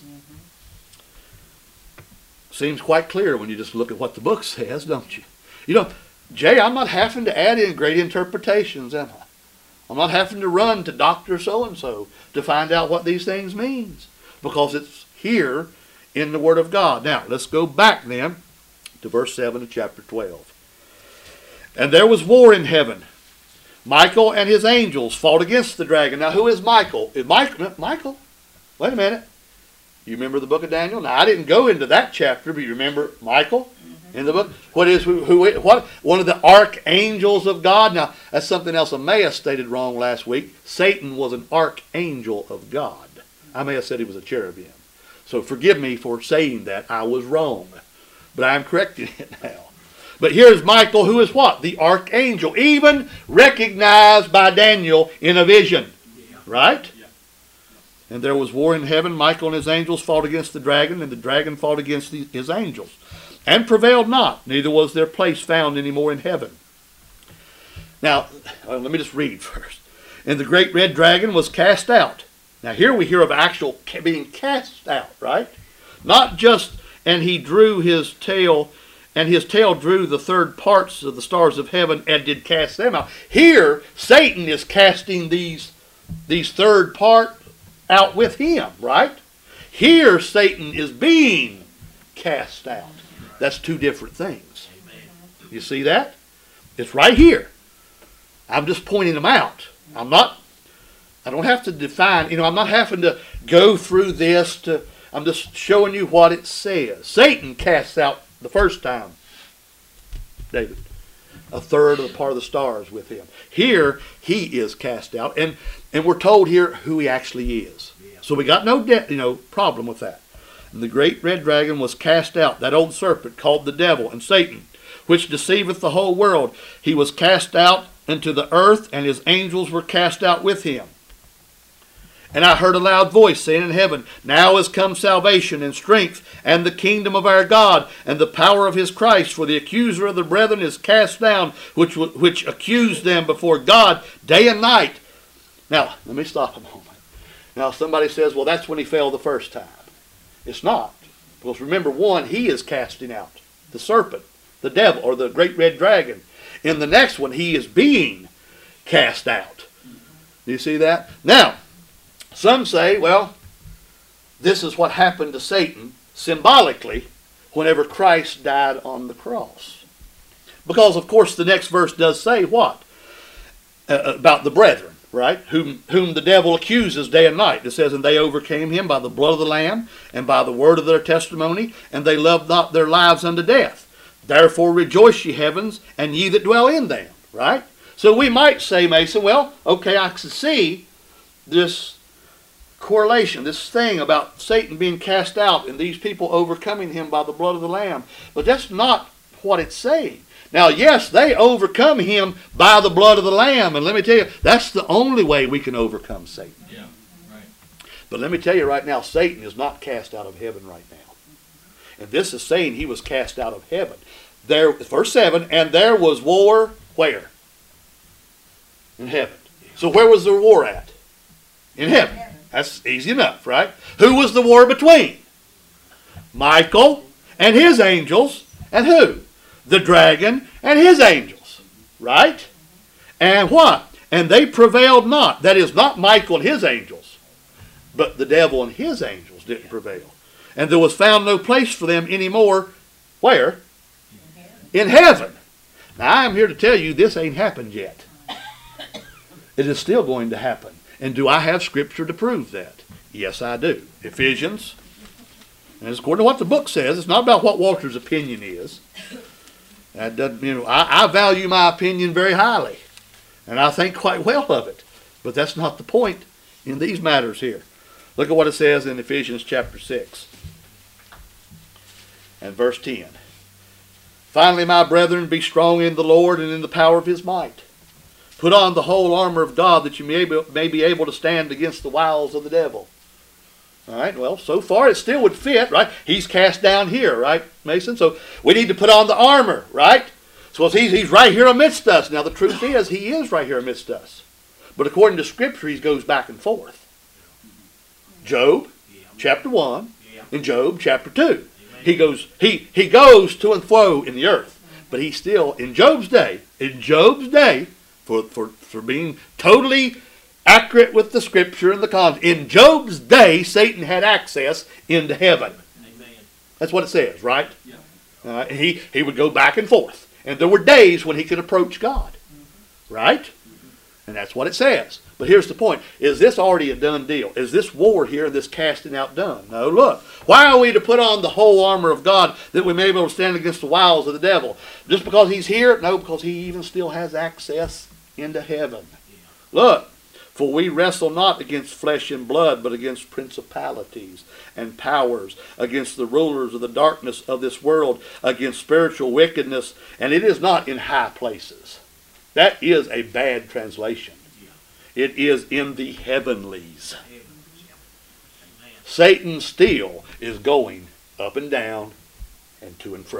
Seems quite clear when you just look at what the book says, don't you? You know, Jay, I'm not having to add in great interpretations, am I? I'm not having to run to Dr. So-and-so to find out what these things means. Because it's here in the Word of God. Now, let's go back then to verse 7 of chapter 12. And there was war in heaven. Michael and his angels fought against the dragon. Now, who is Michael? Is Michael? Wait a minute. You remember the book of Daniel? Now, I didn't go into that chapter, but you remember Michael in the book? What one of the archangels of God? Now, that's something else I may have stated wrong last week. Satan was an archangel of God. I may have said he was a cherubim. So forgive me for saying that. I was wrong. But I'm correcting it now. But here's Michael, who is what? The archangel, even recognized by Daniel in a vision. Yeah. Right? Yeah. And there was war in heaven. Michael and his angels fought against the dragon, and the dragon fought against his angels, and prevailed not, neither was their place found any more in heaven. Now, let me just read first. And the great red dragon was cast out. Now here we hear of actual being cast out, right? Not just, and he drew his tail, and his tail drew the third parts of the stars of heaven and did cast them out. Here, Satan is casting these third part out with him, right? Here, Satan is being cast out. That's 2 different things. You see that? It's right here. I'm just pointing them out. I don't have to define, I'm not having to go through this I'm just showing you what it says. Satan casts out the first time, David, a third of the part of the stars with him. Here, he is cast out, and we're told here who he actually is. So we got no problem with that. And the great red dragon was cast out, that old serpent called the devil and Satan, which deceiveth the whole world. He was cast out into the earth, and his angels were cast out with him. And I heard a loud voice saying in heaven, Now is come salvation and strength and the kingdom of our God and the power of his Christ. For the accuser of the brethren is cast down, which accused them before God day and night. Now, let me stop a moment. Now, somebody says, well, that's when he fell the first time. It's not. Because remember, one, he is casting out the serpent, the devil, or the great red dragon. In the next one, he is being cast out. Do you see that? Now, some say, well, this is what happened to Satan symbolically whenever Christ died on the cross. Because, of course, the next verse does say what? About the brethren, right? Whom the devil accuses day and night. It says, and they overcame him by the blood of the Lamb and by the word of their testimony, and they loved not their lives unto death. Therefore rejoice, ye heavens, and ye that dwell in them, right? So we might say, Mason, well, okay, I can see this correlation, this thing about Satan being cast out and these people overcoming him by the blood of the Lamb. But that's not what it's saying. Now, yes, they overcome him by the blood of the Lamb. And let me tell you, that's the only way we can overcome Satan. Yeah, right. But let me tell you right now, Satan is not cast out of heaven right now. And this is saying he was cast out of heaven. There, verse 7, and there was war where? In heaven. So where was the war at? In heaven. That's easy enough, right? Who was the war between? Michael and his angels. And who? The dragon and his angels. Right? And what? And they prevailed not. That is, not Michael and his angels, but the devil and his angels didn't prevail. And there was found no place for them anymore. Where? In heaven. Now, I am here to tell you this ain't happened yet. It is still going to happen. And do I have scripture to prove that? Yes, I do. Ephesians. And it's according to what the book says. It's not about what Walter's opinion is. That doesn't, I value my opinion very highly. And I think quite well of it. But that's not the point in these matters here. Look at what it says in Ephesians chapter 6 and verse 10. Finally, my brethren, be strong in the Lord and in the power of his might. Put on the whole armor of God that you may be able to stand against the wiles of the devil. All right, well, so far it still would fit, right? He's cast down here, right, Mason? So we need to put on the armor, right? So he's right here amidst us. Now, the truth is, he is right here amidst us. But according to Scripture, he goes back and forth. Job, chapter 1, and Job, chapter 2. He goes to and fro in the earth. But he's still, in Job's day, for being totally accurate with the Scripture and the context, in Job's day, Satan had access into heaven. Amen. That's what it says, right? Yeah. He would go back and forth. And there were days when he could approach God. Right? And that's what it says. But here's the point. Is this already a done deal? Is this war here, this casting out done? No, look. Why are we to put on the whole armor of God that we may be able to stand against the wiles of the devil? Just because he's here? No, because he even still has access into heaven. Look. For we wrestle not against flesh and blood, but against principalities and powers, against the rulers of the darkness of this world, against spiritual wickedness, and it is not in high places. That is a bad translation. It is in the heavenlies. Satan still is going up and down and to and fro.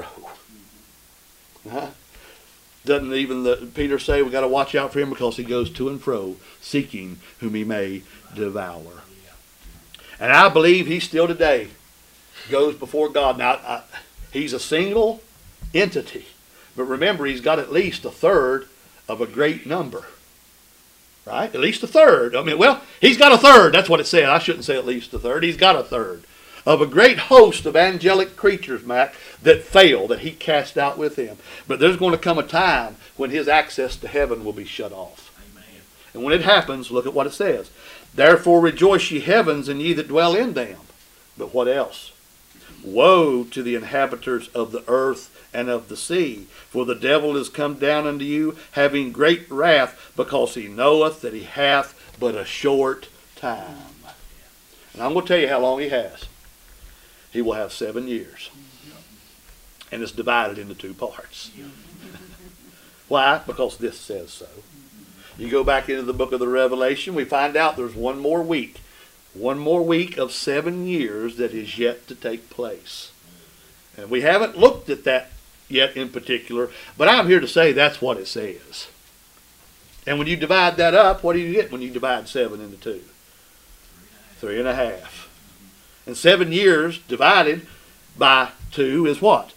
Doesn't even Peter say we got to watch out for him because he goes to and fro, seeking whom he may devour. And I believe he still today goes before God. Now, he's a single entity. But remember, he's got at least a third of a great number. Right? At least a third. I mean, well, he's got a third. That's what it said. I shouldn't say at least a third. He's got a third of a great host of angelic creatures, Mac, that fail, that he cast out with him. But there's going to come a time when his access to heaven will be shut off. Amen. And when it happens, look at what it says. Therefore rejoice ye heavens, and ye that dwell in them. But what else? Woe to the inhabitants of the earth and of the sea, for the devil is come down unto you, having great wrath, because he knoweth that he hath but a short time. And I'm going to tell you how long he has. He will have 7 years. And it's divided into 2 parts. Why? Because this says so. You go back into the book of the Revelation, we find out there's one more week. One more week of 7 years that is yet to take place. And we haven't looked at that yet in particular, but I'm here to say that's what it says. And when you divide that up, what do you get when you divide 7 into 2? 3.5. And 7 years divided by 2 is what?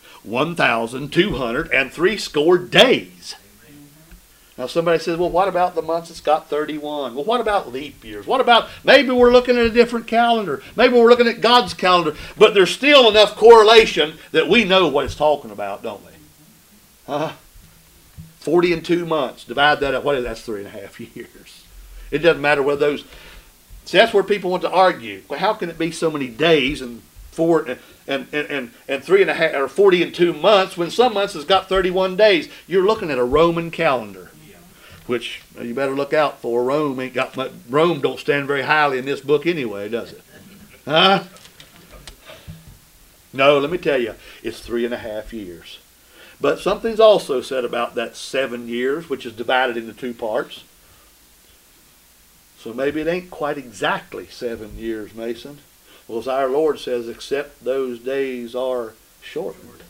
1,260 days. Now somebody says, well, what about the months it's got 31? Well, what about leap years? What about, maybe we're looking at a different calendar. Maybe we're looking at God's calendar. But there's still enough correlation that we know what it's talking about, don't we? 40 and 2 months. Divide that up. What is that? That's 3.5 years. It doesn't matter whether those... See, that's where people want to argue. Well, how can it be so many days and 4 and 3.5 or 40 and 2 months when some months has got 31 days? You're looking at a Roman calendar. which you better look out for. Rome ain't got much, Rome don't stand very highly in this book anyway, does it? Huh? No, let me tell you, it's 3.5 years. But something's also said about that 7 years, which is divided into 2 parts. So maybe it ain't quite exactly 7 years, Mason. Well, as our Lord says, except those days are shortened,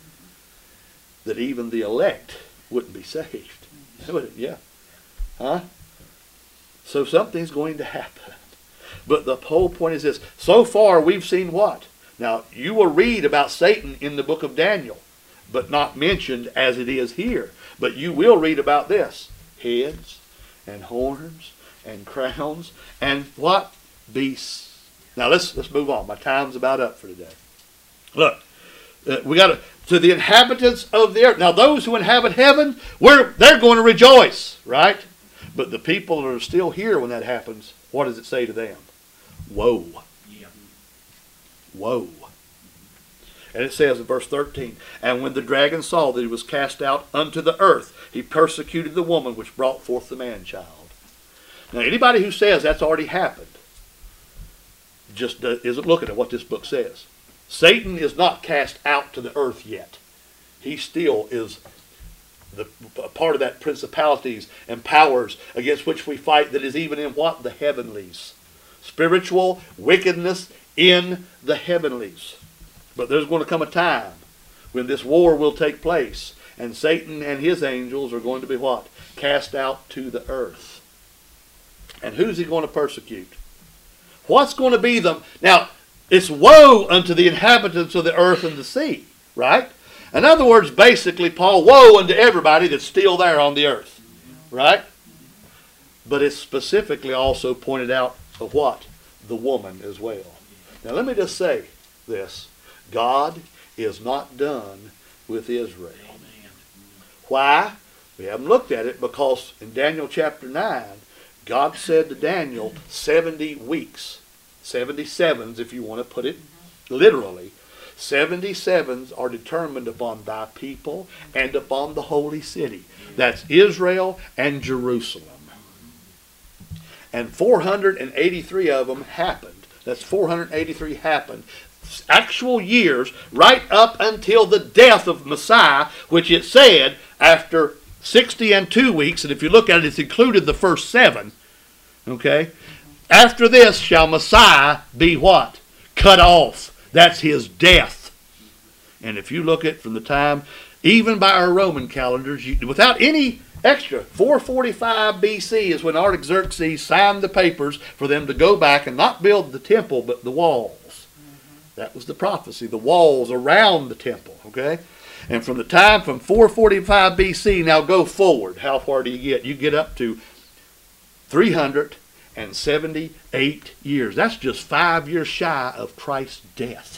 that even the elect wouldn't be saved. Yeah. Huh? So something's going to happen. But the whole point is this. So far we've seen what? Now, you will read about Satan in the book of Daniel, but not mentioned as it is here. But you will read about this. Heads and horns and crowns and what? Beasts. Now let's move on. My time's about up for today. Look, we got to the inhabitants of the earth. Now those who inhabit heaven, they're going to rejoice, right? But the people that are still here when that happens, what does it say to them? Woe. Yeah. Woe. And it says in verse 13, and when the dragon saw that he was cast out unto the earth, he persecuted the woman which brought forth the man-child. Now anybody who says that's already happened just isn't looking at what this book says. Satan is not cast out to the earth yet. He still is the part of that principalities and powers against which we fight, that is even in what? The heavenlies. Spiritual wickedness in the heavenlies. But there's going to come a time when this war will take place, and Satan and his angels are going to be what? Cast out to the earth. And who's he going to persecute? What's going to be them? Now, it's woe unto the inhabitants of the earth and the sea, right? In other words, basically, Paul, woe unto everybody that's still there on the earth, right? But it's specifically also pointed out of what? The woman as well. Now, let me just say this. God is not done with Israel. Why? We haven't looked at it because in Daniel chapter 9, God said to Daniel, 70 weeks, 77s if you want to put it literally, 77s are determined upon thy people and upon the holy city. That's Israel and Jerusalem. And 483 of them happened. That's 483 happened. Actual years right up until the death of Messiah, which it said after 60 and 2 weeks, and if you look at it, it's included the first 7. Okay? After this shall Messiah be what? Cut off. That's his death. And if you look at from the time, even by our Roman calendars, without any extra, 445 BC is when Artaxerxes signed the papers for them to go back and not build the temple, but the walls. That was the prophecy, the walls around the temple. Okay? And from the time from 445 BC, now go forward. How far do you get? You get up to 378 years. That's just 5 years shy of Christ's death.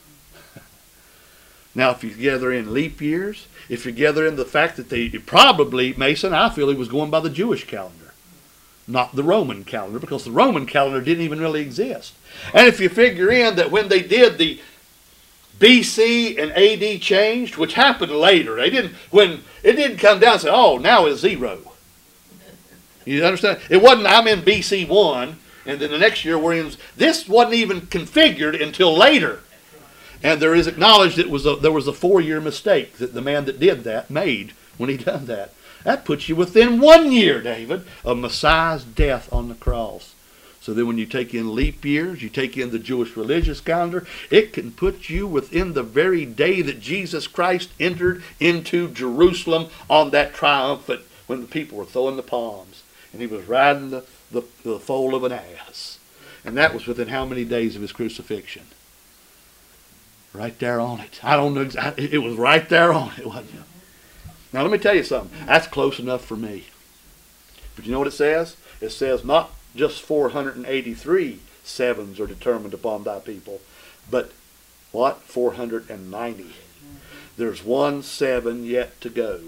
Now, if you gather in leap years, if you gather in the fact that they probably, Mason, I feel he was going by the Jewish calendar, not the Roman calendar, because the Roman calendar didn't even really exist. And if you figure in that when they did the BC and AD changed, which happened later, when it didn't come down and say, oh, now it's 0. You understand? It wasn't, I'm in BC 1, and then the next year we're in, this wasn't even configured until later. And there is acknowledged there was a 4-year mistake that the man that did that made when he done that. That puts you within 1 year, David, of Messiah's death on the cross. So then when you take in leap years, you take in the Jewish religious calendar, it can put you within the very day that Jesus Christ entered into Jerusalem on that triumphant, when the people were throwing the palms. And he was riding the foal of an ass. And that was within how many days of his crucifixion? Right there on it. I don't know exactly. It was right there on it, wasn't it? Now let me tell you something. That's close enough for me. But you know what it says? It says not just 483 sevens are determined upon thy people, but what? 490. There's 1 7 yet to go.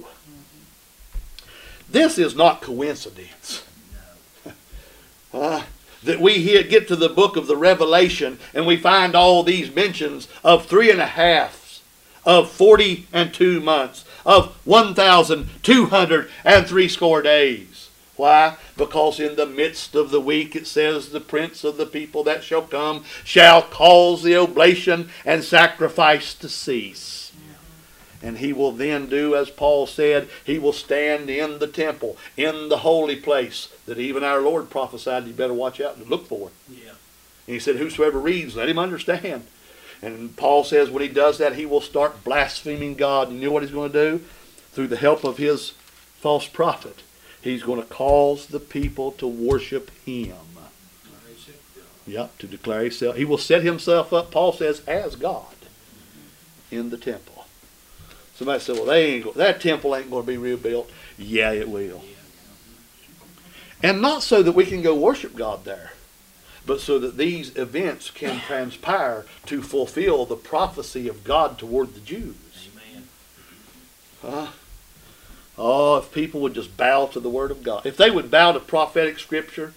This is not coincidence. That we get to the book of the Revelation and we find all these mentions of 3.5 of 42 months, of 1,260 days. Why? Because in the midst of the week it says the prince of the people that shall come shall cause the oblation and sacrifice to cease. And he will then do as Paul said, he will stand in the temple, in the holy place that even our Lord prophesied you better watch out and look for. Yeah. And he said, whosoever reads, let him understand. And Paul says when he does that, he will start blaspheming God. And you know what he's going to do? Through the help of his false prophet, he's going to cause the people to worship him. Yep, to declare himself. He will set himself up, Paul says, as God in the temple. Somebody said, well, that temple ain't going to be rebuilt. Yeah, it will. And not so that we can go worship God there, but so that these events can transpire to fulfill the prophecy of God toward the Jews. Amen. Oh, if people would just bow to the Word of God. If they would bow to prophetic Scripture.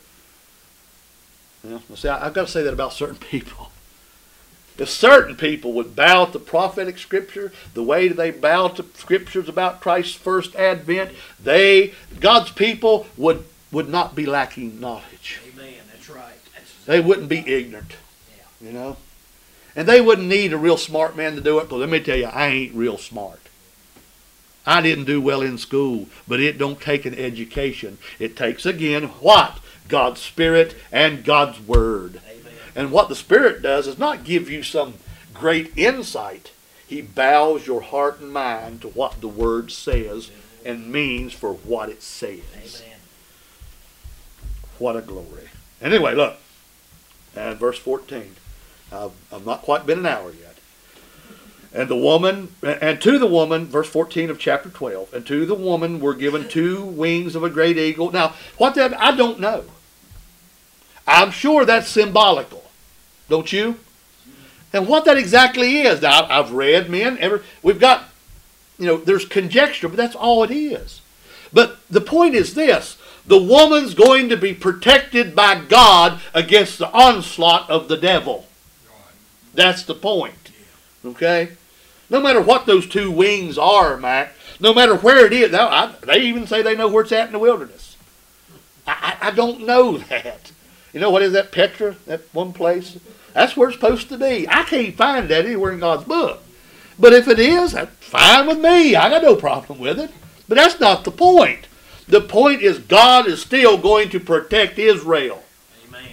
See, I've got to say that about certain people. If certain people would bow to prophetic Scripture, the way they bow to Scriptures about Christ's first advent, God's people would not be lacking knowledge. Amen. That's right. They wouldn't be ignorant. You know? And they wouldn't need a real smart man to do it, because let me tell you, I ain't real smart. I didn't do well in school, but it don't take an education. It takes, again, what? God's Spirit and God's Word. Amen. And what the Spirit does is not give you some great insight. He bows your heart and mind to what the Word says and means for what it says. Amen. What a glory. Anyway, look. And verse 14. I've not quite been an hour yet. And to the woman, verse 14 of chapter 12, and to the woman were given 2 wings of a great eagle. Now, what that, I don't know. I'm sure that's symbolical. Don't you? And what that exactly is, now, I've read we've got, there's conjecture, but that's all it is. But the point is this, the woman's going to be protected by God against the onslaught of the devil. That's the point. Okay? No matter what those 2 wings are, Mac, no matter where it is, they even say they know where it's at in the wilderness. I don't know that. You know, what is that, Petra, that one place? That's where it's supposed to be. I can't find that anywhere in God's book. But if it is, that's fine with me. I got no problem with it. But that's not the point. The point is God is still going to protect Israel. Amen.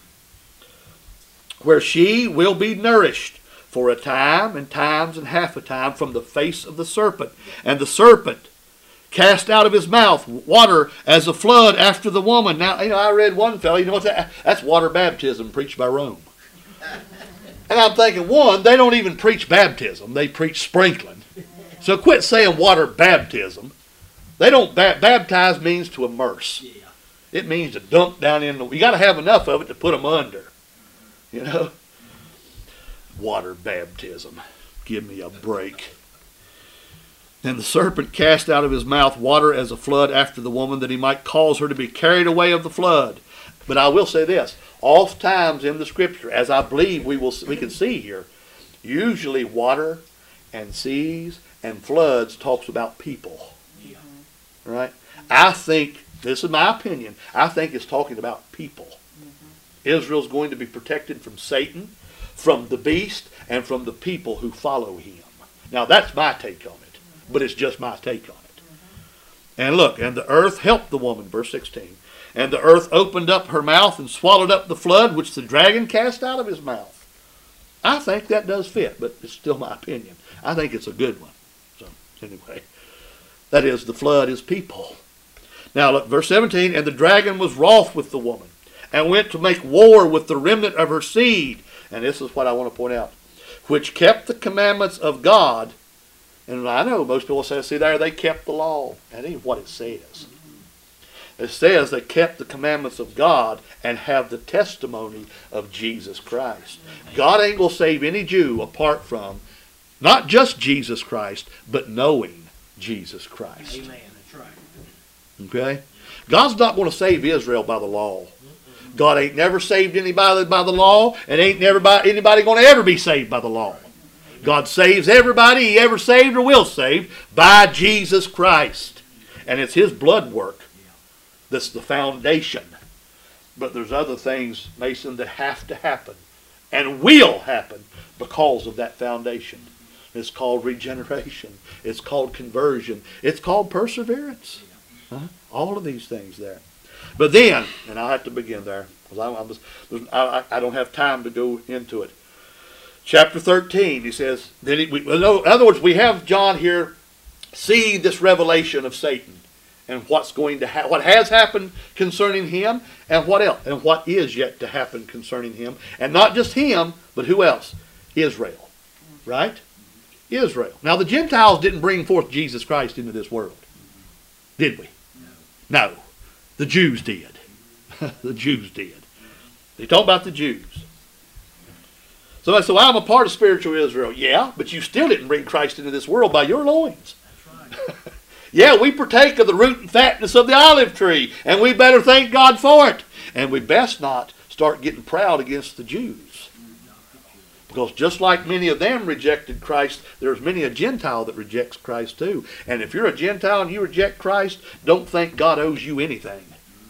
Where she will be nourished for a time and times and half a time from the face of the serpent. And the serpent cast out of his mouth water as a flood after the woman. Now, I read one fellow, what's that? That's water baptism preached by Rome. And I'm thinking, one, they don't even preach baptism. They preach sprinkling. So quit saying water baptism. They don't, baptize means to immerse. Yeah. It means to dunk down in you got to have enough of it to put them under. Water baptism. Give me a break. And the serpent cast out of his mouth water as a flood after the woman, that he might cause her to be carried away of the flood. But I will say this, oft times in the Scripture, as I believe we can see here, usually water and seas and floods talks about people. Yeah. Right? I think, this is my opinion, I think it's talking about people. Israel's going to be protected from Satan, from the beast, and from the people who follow him. Now that's my take on it, but it's just my take on it. And look, and the earth helped the woman, verse 16. And the earth opened up her mouth and swallowed up the flood which the dragon cast out of his mouth. I think that does fit, but it's still my opinion. I think it's a good one. So anyway, that is, the flood is people. Now look, verse 17, and the dragon was wroth with the woman, and went to make war with the remnant of her seed. And this is what I want to point out. Which kept the commandments of God. And I know most people say, see there, they kept the law. That ain't what it says. It says they kept the commandments of God and have the testimony of Jesus Christ. God ain't going to save any Jew apart from not just Jesus Christ, but knowing Jesus Christ. Amen. That's right. Okay? God's not going to save Israel by the law. God ain't never saved anybody by the law, and ain't anybody going to ever be saved by the law. God saves everybody He ever saved or will save by Jesus Christ. And it's His blood work that's the foundation. But there's other things, Mason, that have to happen and will happen because of that foundation. It's called regeneration. It's called conversion. It's called perseverance. All of these things there. But then, and I have to begin there, because I don't have time to go into it. Chapter 13, he says, in other words, we have John here see this revelation of Satan and what's going to what has happened concerning him, and what else, and what is yet to happen concerning him, and not just him, but who else? Israel, right? Israel. Now the Gentiles didn't bring forth Jesus Christ into this world, did we? No. The Jews did. The Jews did. They talk about the Jews. So I said, well, I'm a part of spiritual Israel. Yeah, but you still didn't bring Christ into this world by your loins. That's right. Yeah, we partake of the root and fatness of the olive tree, and we better thank God for it. And we best not start getting proud against the Jews. Because just like many of them rejected Christ, there's many a Gentile that rejects Christ too. And if you're a Gentile and you reject Christ, don't think God owes you anything.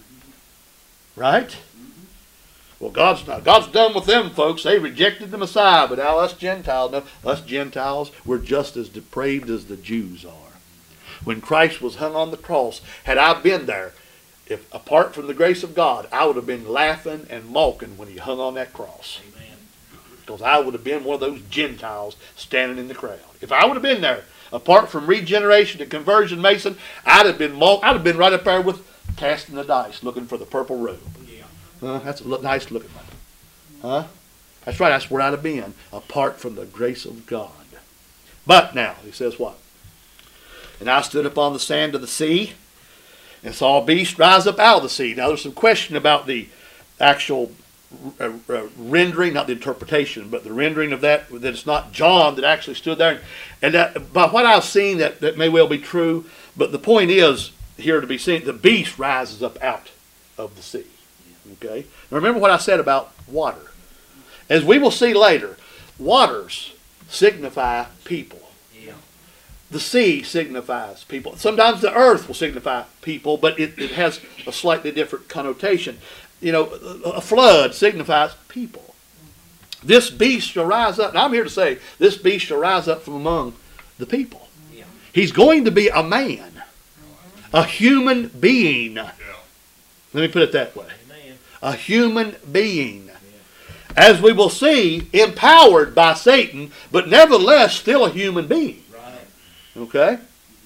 Right? Well, God's done with them folks. They rejected the Messiah. But now us Gentiles, we're just as depraved as the Jews are. When Christ was hung on the cross, had I been there, if apart from the grace of God, I would have been laughing and mocking when He hung on that cross. Amen. Because I would have been one of those Gentiles standing in the crowd. If I would have been there, apart from regeneration and conversion, Mason, I'd have been right up there with casting the dice, looking for the purple robe. Yeah. That's a nice looking one. Huh? That's right, that's where I'd have been, apart from the grace of God. But now, he says what? And I stood upon the sand of the sea, and saw a beast rise up out of the sea. Now there's some question about the actual rendering, not the interpretation, but the rendering of that it's not John that actually stood there. And that, by what I've seen, that may well be true, but the point is here to be seen, the beast rises up out of the sea. Okay? Now remember what I said about water. As we will see later, waters signify people. Yeah. The sea signifies people. Sometimes the earth will signify people, but it has a slightly different connotation. You know, a flood signifies people. This beast shall rise up. And I'm here to say, this beast shall rise up from among the people. Yeah. He's going to be a man. A human being. Yeah. Let me put it that way. Amen. A human being. As we will see, empowered by Satan, but nevertheless still a human being. Right. Okay?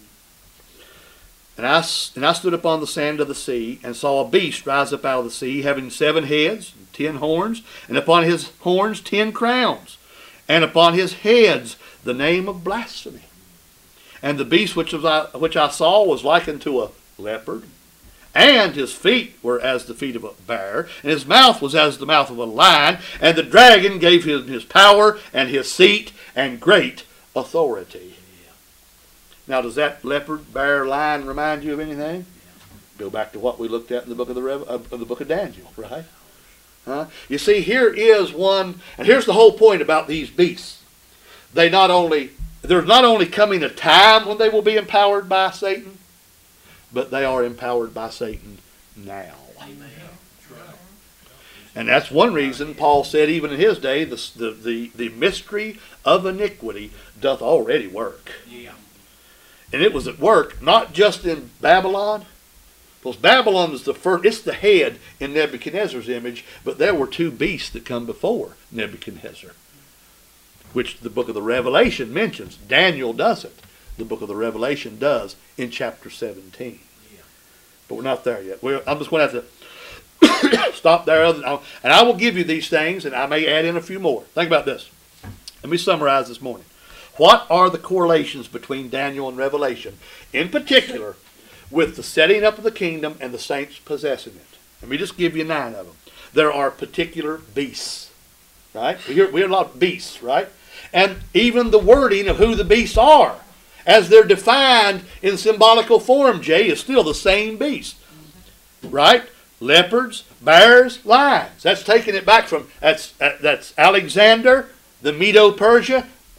And I stood upon the sand of the sea, and saw a beast rise up out of the sea, having 7 heads, and 10 horns, and upon his horns 10 crowns, and upon his heads the name of blasphemy. And the beast which I saw was likened to a leopard, and his feet were as the feet of a bear, and his mouth was as the mouth of a lion, and the dragon gave him his power, and his seat, and great authority. Now, does that leopard, bear, lion remind you of anything? Go back to what we looked at in the book of the book of Daniel, right? Huh? You see, here is one, and here's the whole point about these beasts. There's not only coming a time when they will be empowered by Satan, but they are empowered by Satan now. Amen. That's right. And that's one reason Paul said, even in his day, the mystery of iniquity doth already work. Yeah. And it was at work not just in Babylon, because Babylon is it's the head in Nebuchadnezzar's image, but there were 2 beasts that come before Nebuchadnezzar, which the book of the Revelation mentions. Daniel doesn't. The book of the Revelation does in chapter 17. Yeah. But we're not there yet. I'm just going to have to stop there. And I will give you these things, and I may add in a few more. Think about this. Let me summarize this morning. What are the correlations between Daniel and Revelation, in particular, with the setting up of the kingdom and the saints possessing it? Let me just give you 9 of them. There are particular beasts, right? We hear a lot of beasts, right? And even the wording of who the beasts are, as they're defined in symbolical form, Jay, is still the same beast, right? Leopards, bears, lions. That's taking it back from, that's Alexander, the Medo-Persia,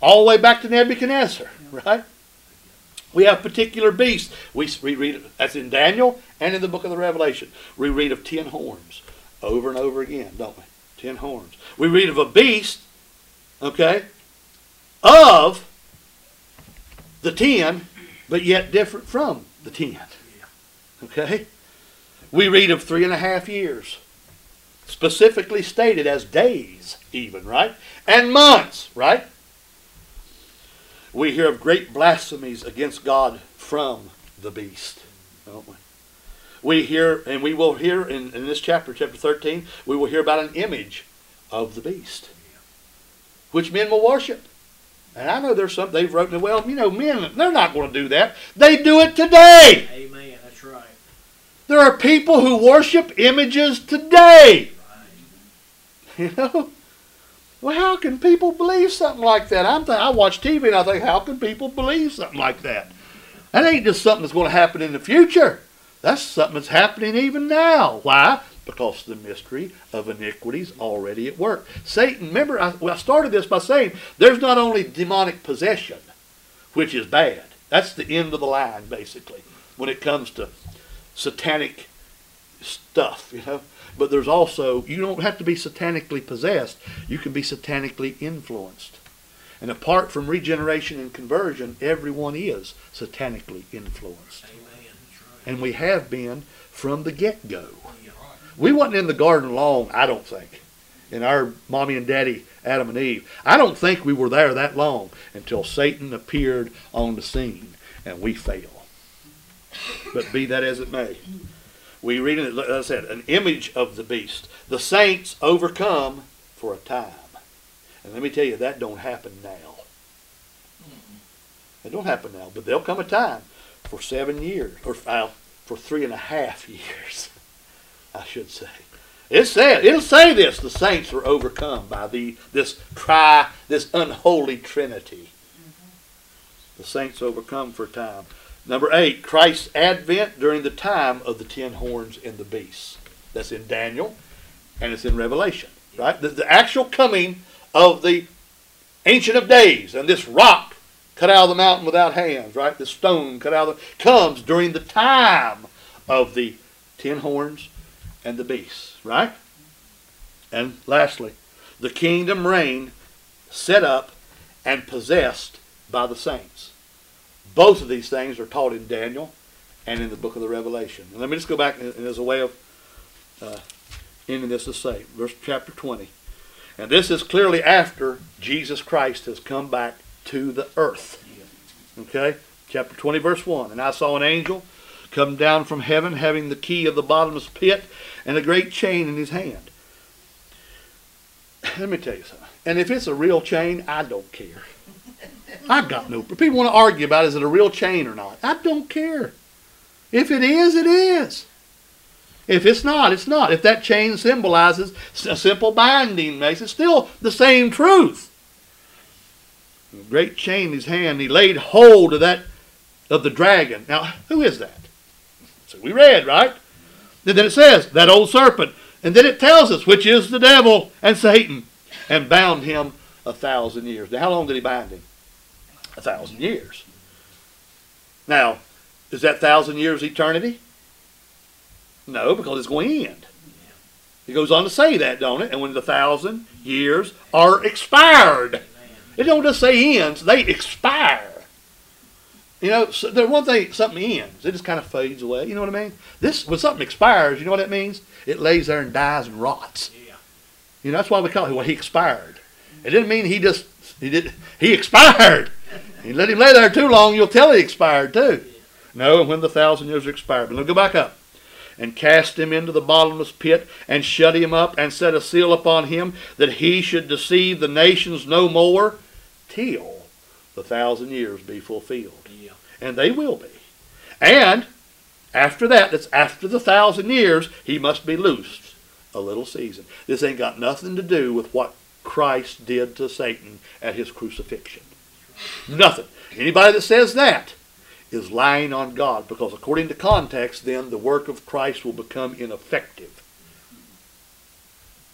all the way back to Nebuchadnezzar, right? We have particular beasts. We read, that's in Daniel and in the book of the Revelation. We read of 10 horns over and over again, don't we? 10 horns. We read of a beast, okay, of the 10, but yet different from the 10. Okay? We read of 3.5 years, specifically stated as days even, right? And months, right? We hear of great blasphemies against God from the beast, don't we? We hear, and we will hear in this chapter 13, we will hear about an image of the beast, which men will worship. And I know there's some, they've written, well, you know, men, they're not going to do that. They do it today. Amen. That's right. There are people who worship images today. Right. You know? Well, how can people believe something like that? I watch TV and I think, how can people believe something like that? That ain't just something that's going to happen in the future. That's something that's happening even now. Why? Because the mystery of iniquity is already at work. Satan, remember, I started this by saying, there's not only demonic possession, which is bad. That's the end of the line, basically, when it comes to satanic stuff, you know. But there's also, you don't have to be satanically possessed. You can be satanically influenced. And apart from regeneration and conversion, everyone is satanically influenced. Amen. That's right. And we have been from the get-go. Yeah. We wasn't in the garden long, I don't think. In our mommy and daddy, Adam and Eve. I don't think we were there that long until Satan appeared on the scene and we fell. But be that as it may. We read in it, as I said, an image of the beast. The saints overcome for a time. And let me tell you, that don't happen now. It don't happen now, but there'll come a time for 7 years, or for 3.5 years, I should say. It'll say this: the saints were overcome by this unholy Trinity. The saints overcome for a time. Number 8, Christ's advent during the time of the 10 horns and the beasts. That's in Daniel, and it's in Revelation, right? The actual coming of the Ancient of Days, and this rock cut out of the mountain without hands, right? This stone cut out of the, comes during the time of the 10 horns and the beasts, right? And lastly, the kingdom reign set up and possessed by the saints. Both of these things are taught in Daniel and in the book of the Revelation. And let me just go back, and as a way of ending this to say, verse chapter 20. And this is clearly after Jesus Christ has come back to the earth. Okay? Chapter 20, verse 1. And I saw an angel come down from heaven, having the key of the bottomless pit and a great chain in his hand. Let me tell you something. And if it's a real chain, I don't care. I've got no... People want to argue about, is it a real chain or not? I don't care. If it is, it is. If it's not, it's not. If that chain symbolizes a simple binding makes it still the same truth. A great chain in his hand, he laid hold of the dragon. Now, who is that? So we read, right? And then it says, that old serpent. And then it tells us, which is the devil and Satan, and bound him 1,000 years. Now, how long did he bind him? 1,000 years. Now, is that 1,000 years eternity? No, because it's going to end. He goes on to say that, don't it? And when the 1,000 years are expired. It don't just say ends, they expire. You know, so there's one thing, something ends, it just kind of fades away. You know what I mean? When something expires, you know what that means? It lays there and dies and rots. Yeah. You know, that's why we call it, well, he expired. It didn't mean he expired. You let him lay there too long, you'll tell he expired too. No, when the 1,000 years are expired. But let's go back up. And cast him into the bottomless pit, and shut him up, and set a seal upon him, that he should deceive the nations no more, till the 1,000 years be fulfilled. Yeah. And they will be. And after that, that's after the 1,000 years, he must be loosed a little season. This ain't got nothing to do with what Christ did to Satan at his crucifixion. Nothing. Anybody that says that is lying on God, because according to context, then the work of Christ will become ineffective.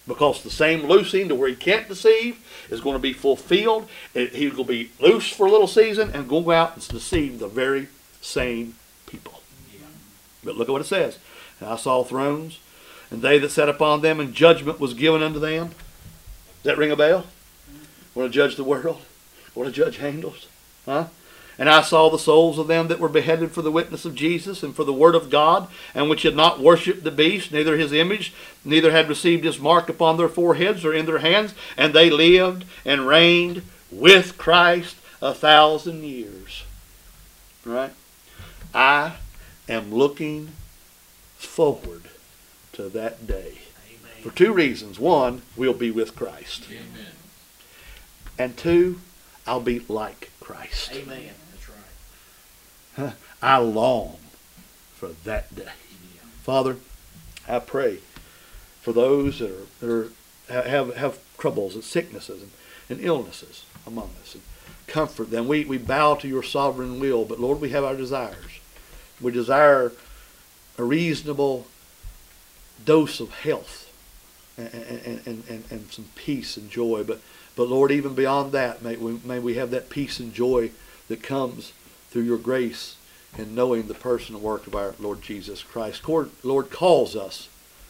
Because the same loosing to where he can't deceive is going to be fulfilled. He's going to be loose for a little season and go out and deceive the very same people. Yeah. But look at what it says. And I saw thrones, and they that sat upon them, and judgment was given unto them. Does that ring a bell? Want to judge the world? Want to judge angels? Huh? And I saw the souls of them that were beheaded for the witness of Jesus and for the word of God, and which had not worshipped the beast, neither his image, neither had received his mark upon their foreheads or in their hands, and they lived and reigned with Christ 1,000 years. Right? I am looking forward to that day. Amen. For two reasons. One, we'll be with Christ. Amen. And two, I'll be like Christ. Amen. That's right. I long for that day. Yeah. Father, I pray for those that have troubles and sicknesses and illnesses among us. And comfort them. We bow to your sovereign will, but Lord, we have our desires. We desire a reasonable dose of health and some peace and joy. But Lord, even beyond that, may we have that peace and joy that comes through your grace in knowing the person and work of our Lord Jesus Christ. Lord, calls us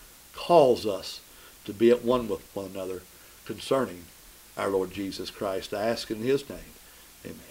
to be at one with one another concerning our Lord Jesus Christ. I ask in his name. Amen.